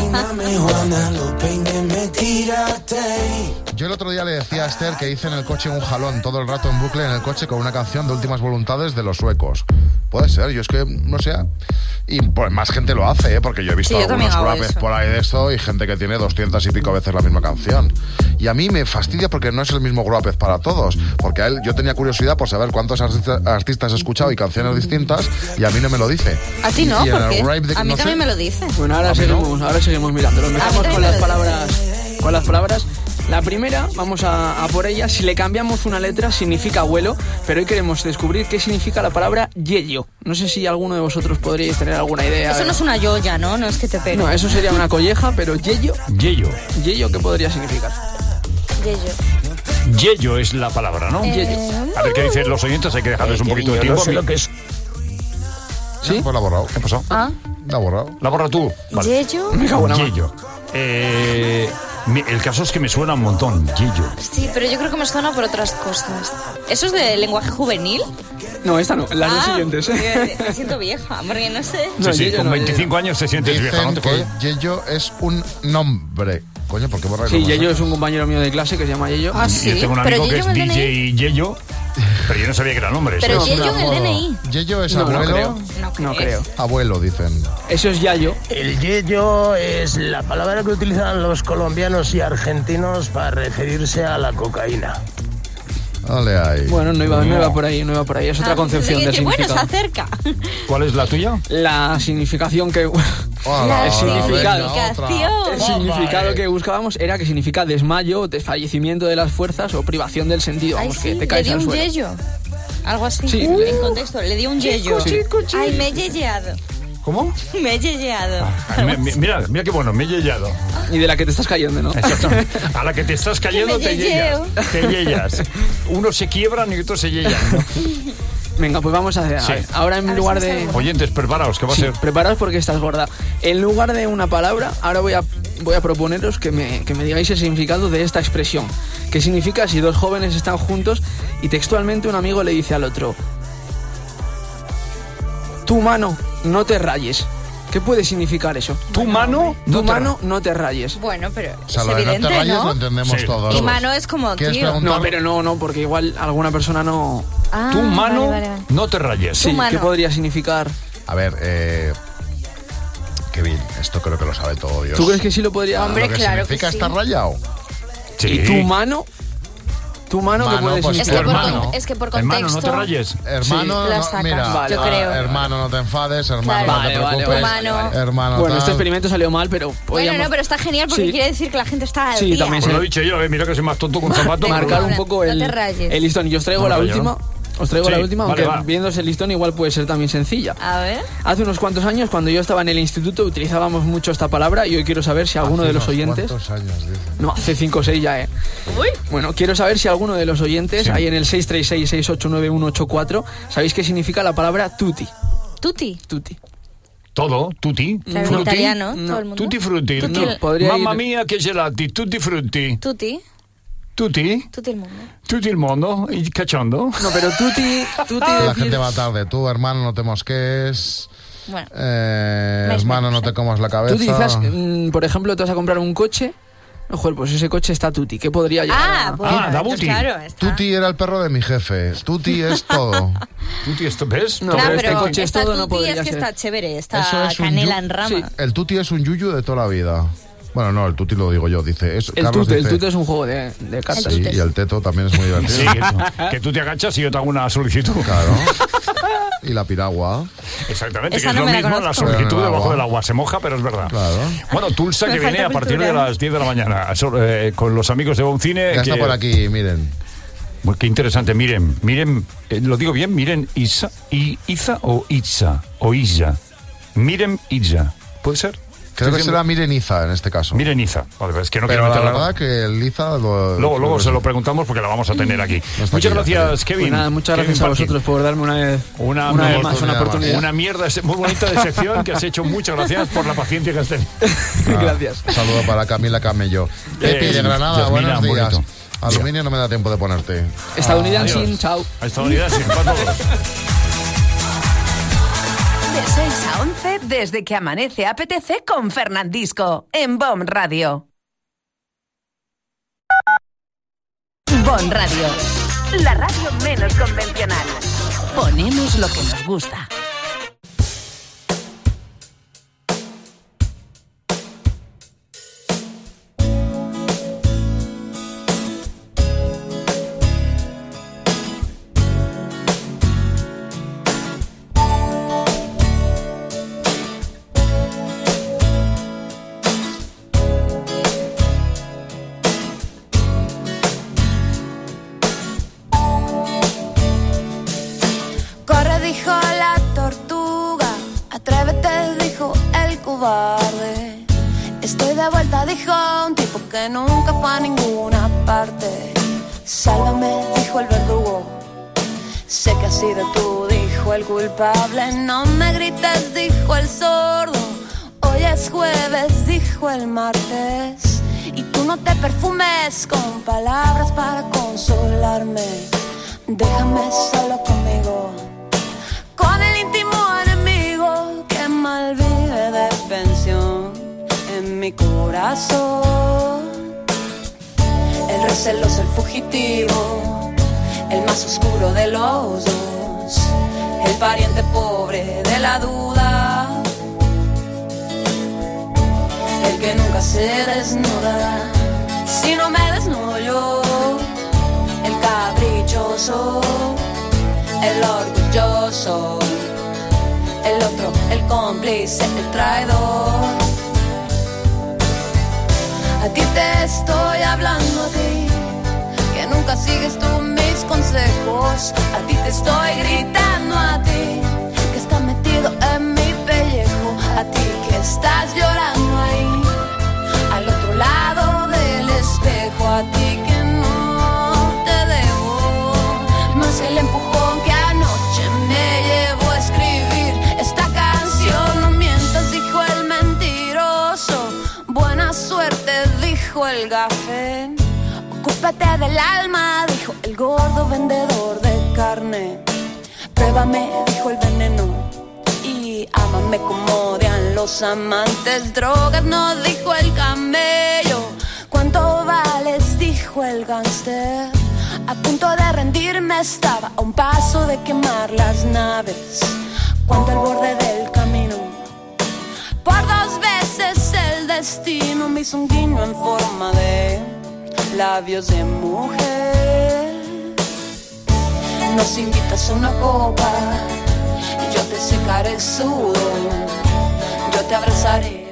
Yo el otro día le decía a Esther que hice en el coche un jalón todo el rato en bucle en el coche con una canción de Últimas Voluntades de Los Suecos. Puede ser, yo es que no sé. Y pues más gente lo hace, porque yo he visto algunos Grapez por ahí de esto y gente que tiene 200 y pico veces la misma canción. Y a mí me fastidia porque no es el mismo Grapez para todos. Porque a él, yo tenía curiosidad por saber cuántos artistas he escuchado y canciones distintas, y a mí no me lo dice. A ti no, porque a mí no también me lo dice. Bueno, ahora seguimos mirando. Lo empezamos con las palabras. La primera, vamos a por ella. Si le cambiamos una letra, significa abuelo, pero hoy queremos descubrir qué significa la palabra yeyo. No sé si alguno de vosotros podríais tener alguna idea. Eso no es una yoya, ¿no? No es que te pegue. No, eso sería una colleja, pero yeyo. Yeyo, ¿qué podría significar? Yeyo. Yeyo es la palabra, ¿no? Yeyo. A ver qué dicen los oyentes, hay que dejarles un poquito de tiempo. No sé lo que es. ¿Sí? Pues la ha borrado. ¿Qué pasó? ¿Ah? La ha borrado. ¿La borra tú? Vale. ¿Yeyo? Yeyo. El caso es que me suena un montón, Yeyo. Sí, pero yo creo que me suena por otras cosas. ¿Eso es de lenguaje juvenil? No, esta no, las dos siguientes. Me siento vieja, porque no sé. Sí, con 25 años te sientes vieja, ¿no? Yeyo es un nombre. Coño, ¿por qué borrar? Sí, Yeyo es un compañero mío de clase que se llama Yeyo. Ah, sí. Yo tengo un amigo que es DJ Yeyo, pero yo no sabía que era nombre. Pero Yeyo en el DNI. Yeyo es abuelo. No creo. Abuelo, dicen. Eso es Yayo. El yeyo es la palabra que utilizan los colombianos y argentinos para referirse a la cocaína. Dale ahí. Bueno, no iba por ahí, es otra concepción del significado. Bueno, se acerca. ¿Cuál es la tuya? La significación que... Hola, el significado. El significado que buscábamos era que significa desmayo, desfallecimiento de las fuerzas o privación del sentido. Vamos, que te caes al suelo. Le dio un yeyo. Algo así. Sí. En contexto, le dio un yeyo. Chico. Ay, me he yeyeado. ¿Cómo? Me he yeyeado. Mira qué bueno, me he yeyado. Y de la que te estás cayendo, ¿no? Exacto. A la que te estás cayendo te yeyas. Unos se quiebran y otros se yeyan, ¿no? Venga, pues vamos a hacer. Sí. Ahora en lugar de... Oyentes, preparaos, que va a ser... Preparaos porque estás gorda. En lugar de una palabra, ahora voy a proponeros que me digáis el significado de esta expresión. ¿Qué significa si dos jóvenes están juntos y textualmente un amigo le dice al otro: tu mano, no te rayes? ¿Qué puede significar eso? Tu mano, no te rayes. Bueno, pero O sea, es lo de evidente, no te rayes ¿no? lo entendemos todos. Y mano es como ¿Quieres tío. preguntar? No, pero no, porque igual alguna persona no... Tu mano, vale. no te rayes. Sí, ¿qué podría significar? A ver, Kevin, esto creo que lo sabe todo Dios. ¿Tú crees que sí lo podría...? Hombre, ¿Lo que claro significa que sí. estar rayado? Sí. ¿Y tu mano? Tu mano que puede pues significar. Es que por contexto. Hermano, no te rayes. Hermano, lo sacas, mira, yo creo. hermano, no te enfades, hermano, Claro. no te preocupes. Vale. Hermano, Bueno, tal. este experimento salió mal, pero Bueno, no, pero está genial porque Sí. quiere decir que la gente está al Sí, día. también Pues lo he dicho yo, mira que soy más tonto con zapatos. marcar un poco No te rayes. el listón. Y os traigo No la me rayo, última. ¿no? Os traigo Sí, la última, vale, aunque va. viéndose el listón igual puede ser también sencilla. A ver. Hace unos cuantos años, cuando yo estaba en el instituto, utilizábamos mucho esta palabra y hoy quiero saber si alguno de los oyentes... ¿Cuántos años, dice? No, hace 5 o 6 ya, Uy. Bueno, quiero saber si alguno de los oyentes, Sí. ahí en el 636-689-184, ¿sabéis qué significa la palabra tutti? Tutti. Tutti. Todo, tutti. Claro, en Frutti. italiano, todo el mundo. Tutti frutti. Tutti. No. Podría Mamma ir- mia che gelati, tutti frutti. Tutti. Tutti. Tutti il mondo. Tutti il mondo. Y cachondo. No, pero tutti... La gente va tarde. Tú, hermano, no te mosques. Bueno. Hermano, no te comas la cabeza. Tú utilizas, por ejemplo, te vas a comprar un coche. No, joder, pues ese coche está tutti. ¿Qué podría llegar a...? Bueno, da entonces, Buti. claro, está. Tuti era el perro de mi jefe. Tuti es todo. Tutti, ¿esto ves? No, Todo pero este este coche. coche es Esta todo, no tutti podría es que ser. está chévere, Eso está es un canela yu- en rama. sí. El tuti es un yuyu de toda la vida. Bueno, no, el tuti lo digo yo, dice. El Carlos tute, dice, el tute es un juego de cartas. Sí, y el teto también es muy divertido. Sí, que tú te agachas y yo te hago una solicitud. Claro. Y la piragua. Exactamente, Esa que es no lo me la mismo, la conozco. solicitud Pero en el debajo agua. del agua. Se moja, pero es verdad. Claro. Bueno, Tulsa, Me que viene falta a partir de cultura. las 10 de la mañana con los amigos de Boncine. Ya está por aquí, miren. Bueno, qué interesante, miren, lo digo bien, miren Iza o Itza, o Illa. Miren Illa, ¿puede ser? Creo que Estoy será Mireniza en este caso. Mireniza. Vale, es que no Pero quiero la meterla. verdad que el Liza Luego se lo preguntamos porque la vamos a tener aquí. No está Muchas aquí, gracias, Kevin. Pues nada, muchas Kevin gracias a Parkin. vosotros por darme una vez más una oportunidad. Una mierda muy bonita de sección que has hecho. Muchas gracias por la paciencia que has tenido. Gracias. Saludo para Camila Camello. Pepi de Granada, Yasmina, buenos días. bonito. Aluminio no me da tiempo de ponerte. Estadounidense, Adiós. chao. Estadounidense, para todos. De 6 a 11, desde que amanece apetece con Fernandisco, en BOM Radio. BOM Radio, la radio menos convencional. Ponemos lo que nos gusta. Corre, dijo la tortuga, atrévete, dijo el cobarde. Estoy de vuelta, dijo un tipo que nunca fue a ninguna parte. Sálvame, dijo el verdugo, sé que has sido tú, dijo el culpable. No me grites, dijo el sordo, hoy es jueves, dijo el martes. Y tú no te perfumes con palabras para consolarme. Déjame solo conmigo, con el íntimo enemigo que malvive de pensión en mi corazón. El receloso, el fugitivo, el más oscuro de los dos, el pariente pobre de la duda, el que nunca se desnuda si no me desnudo yo, el caprichoso, el orgulloso, el otro, el cómplice, el traidor. A ti te estoy hablando, a ti, que nunca sigues tú mis consejos. A ti te estoy gritando, a ti, que está metido en mi pellejo. A ti que estás llorando ahí, al otro lado del espejo. A ti que no te debo más el empujón que anoche me llevó a escribir esta canción. No mientas, dijo el mentiroso, buena suerte, dijo el gafén. Ocúpate del alma, dijo el gordo vendedor de carne. Pruébame, dijo el veneno, y ámame como odian los amantes. Drogas, no, dijo el camello. ¿Cuánto vales?, dijo el gánster. A punto de rendirme estaba, a un paso de quemar las naves, cuando al borde del camino, por 2 veces el destino me hizo un guiño en forma de labios de mujer. nos invitas a una copa y yo te secaré el sudor, yo te abrazaré.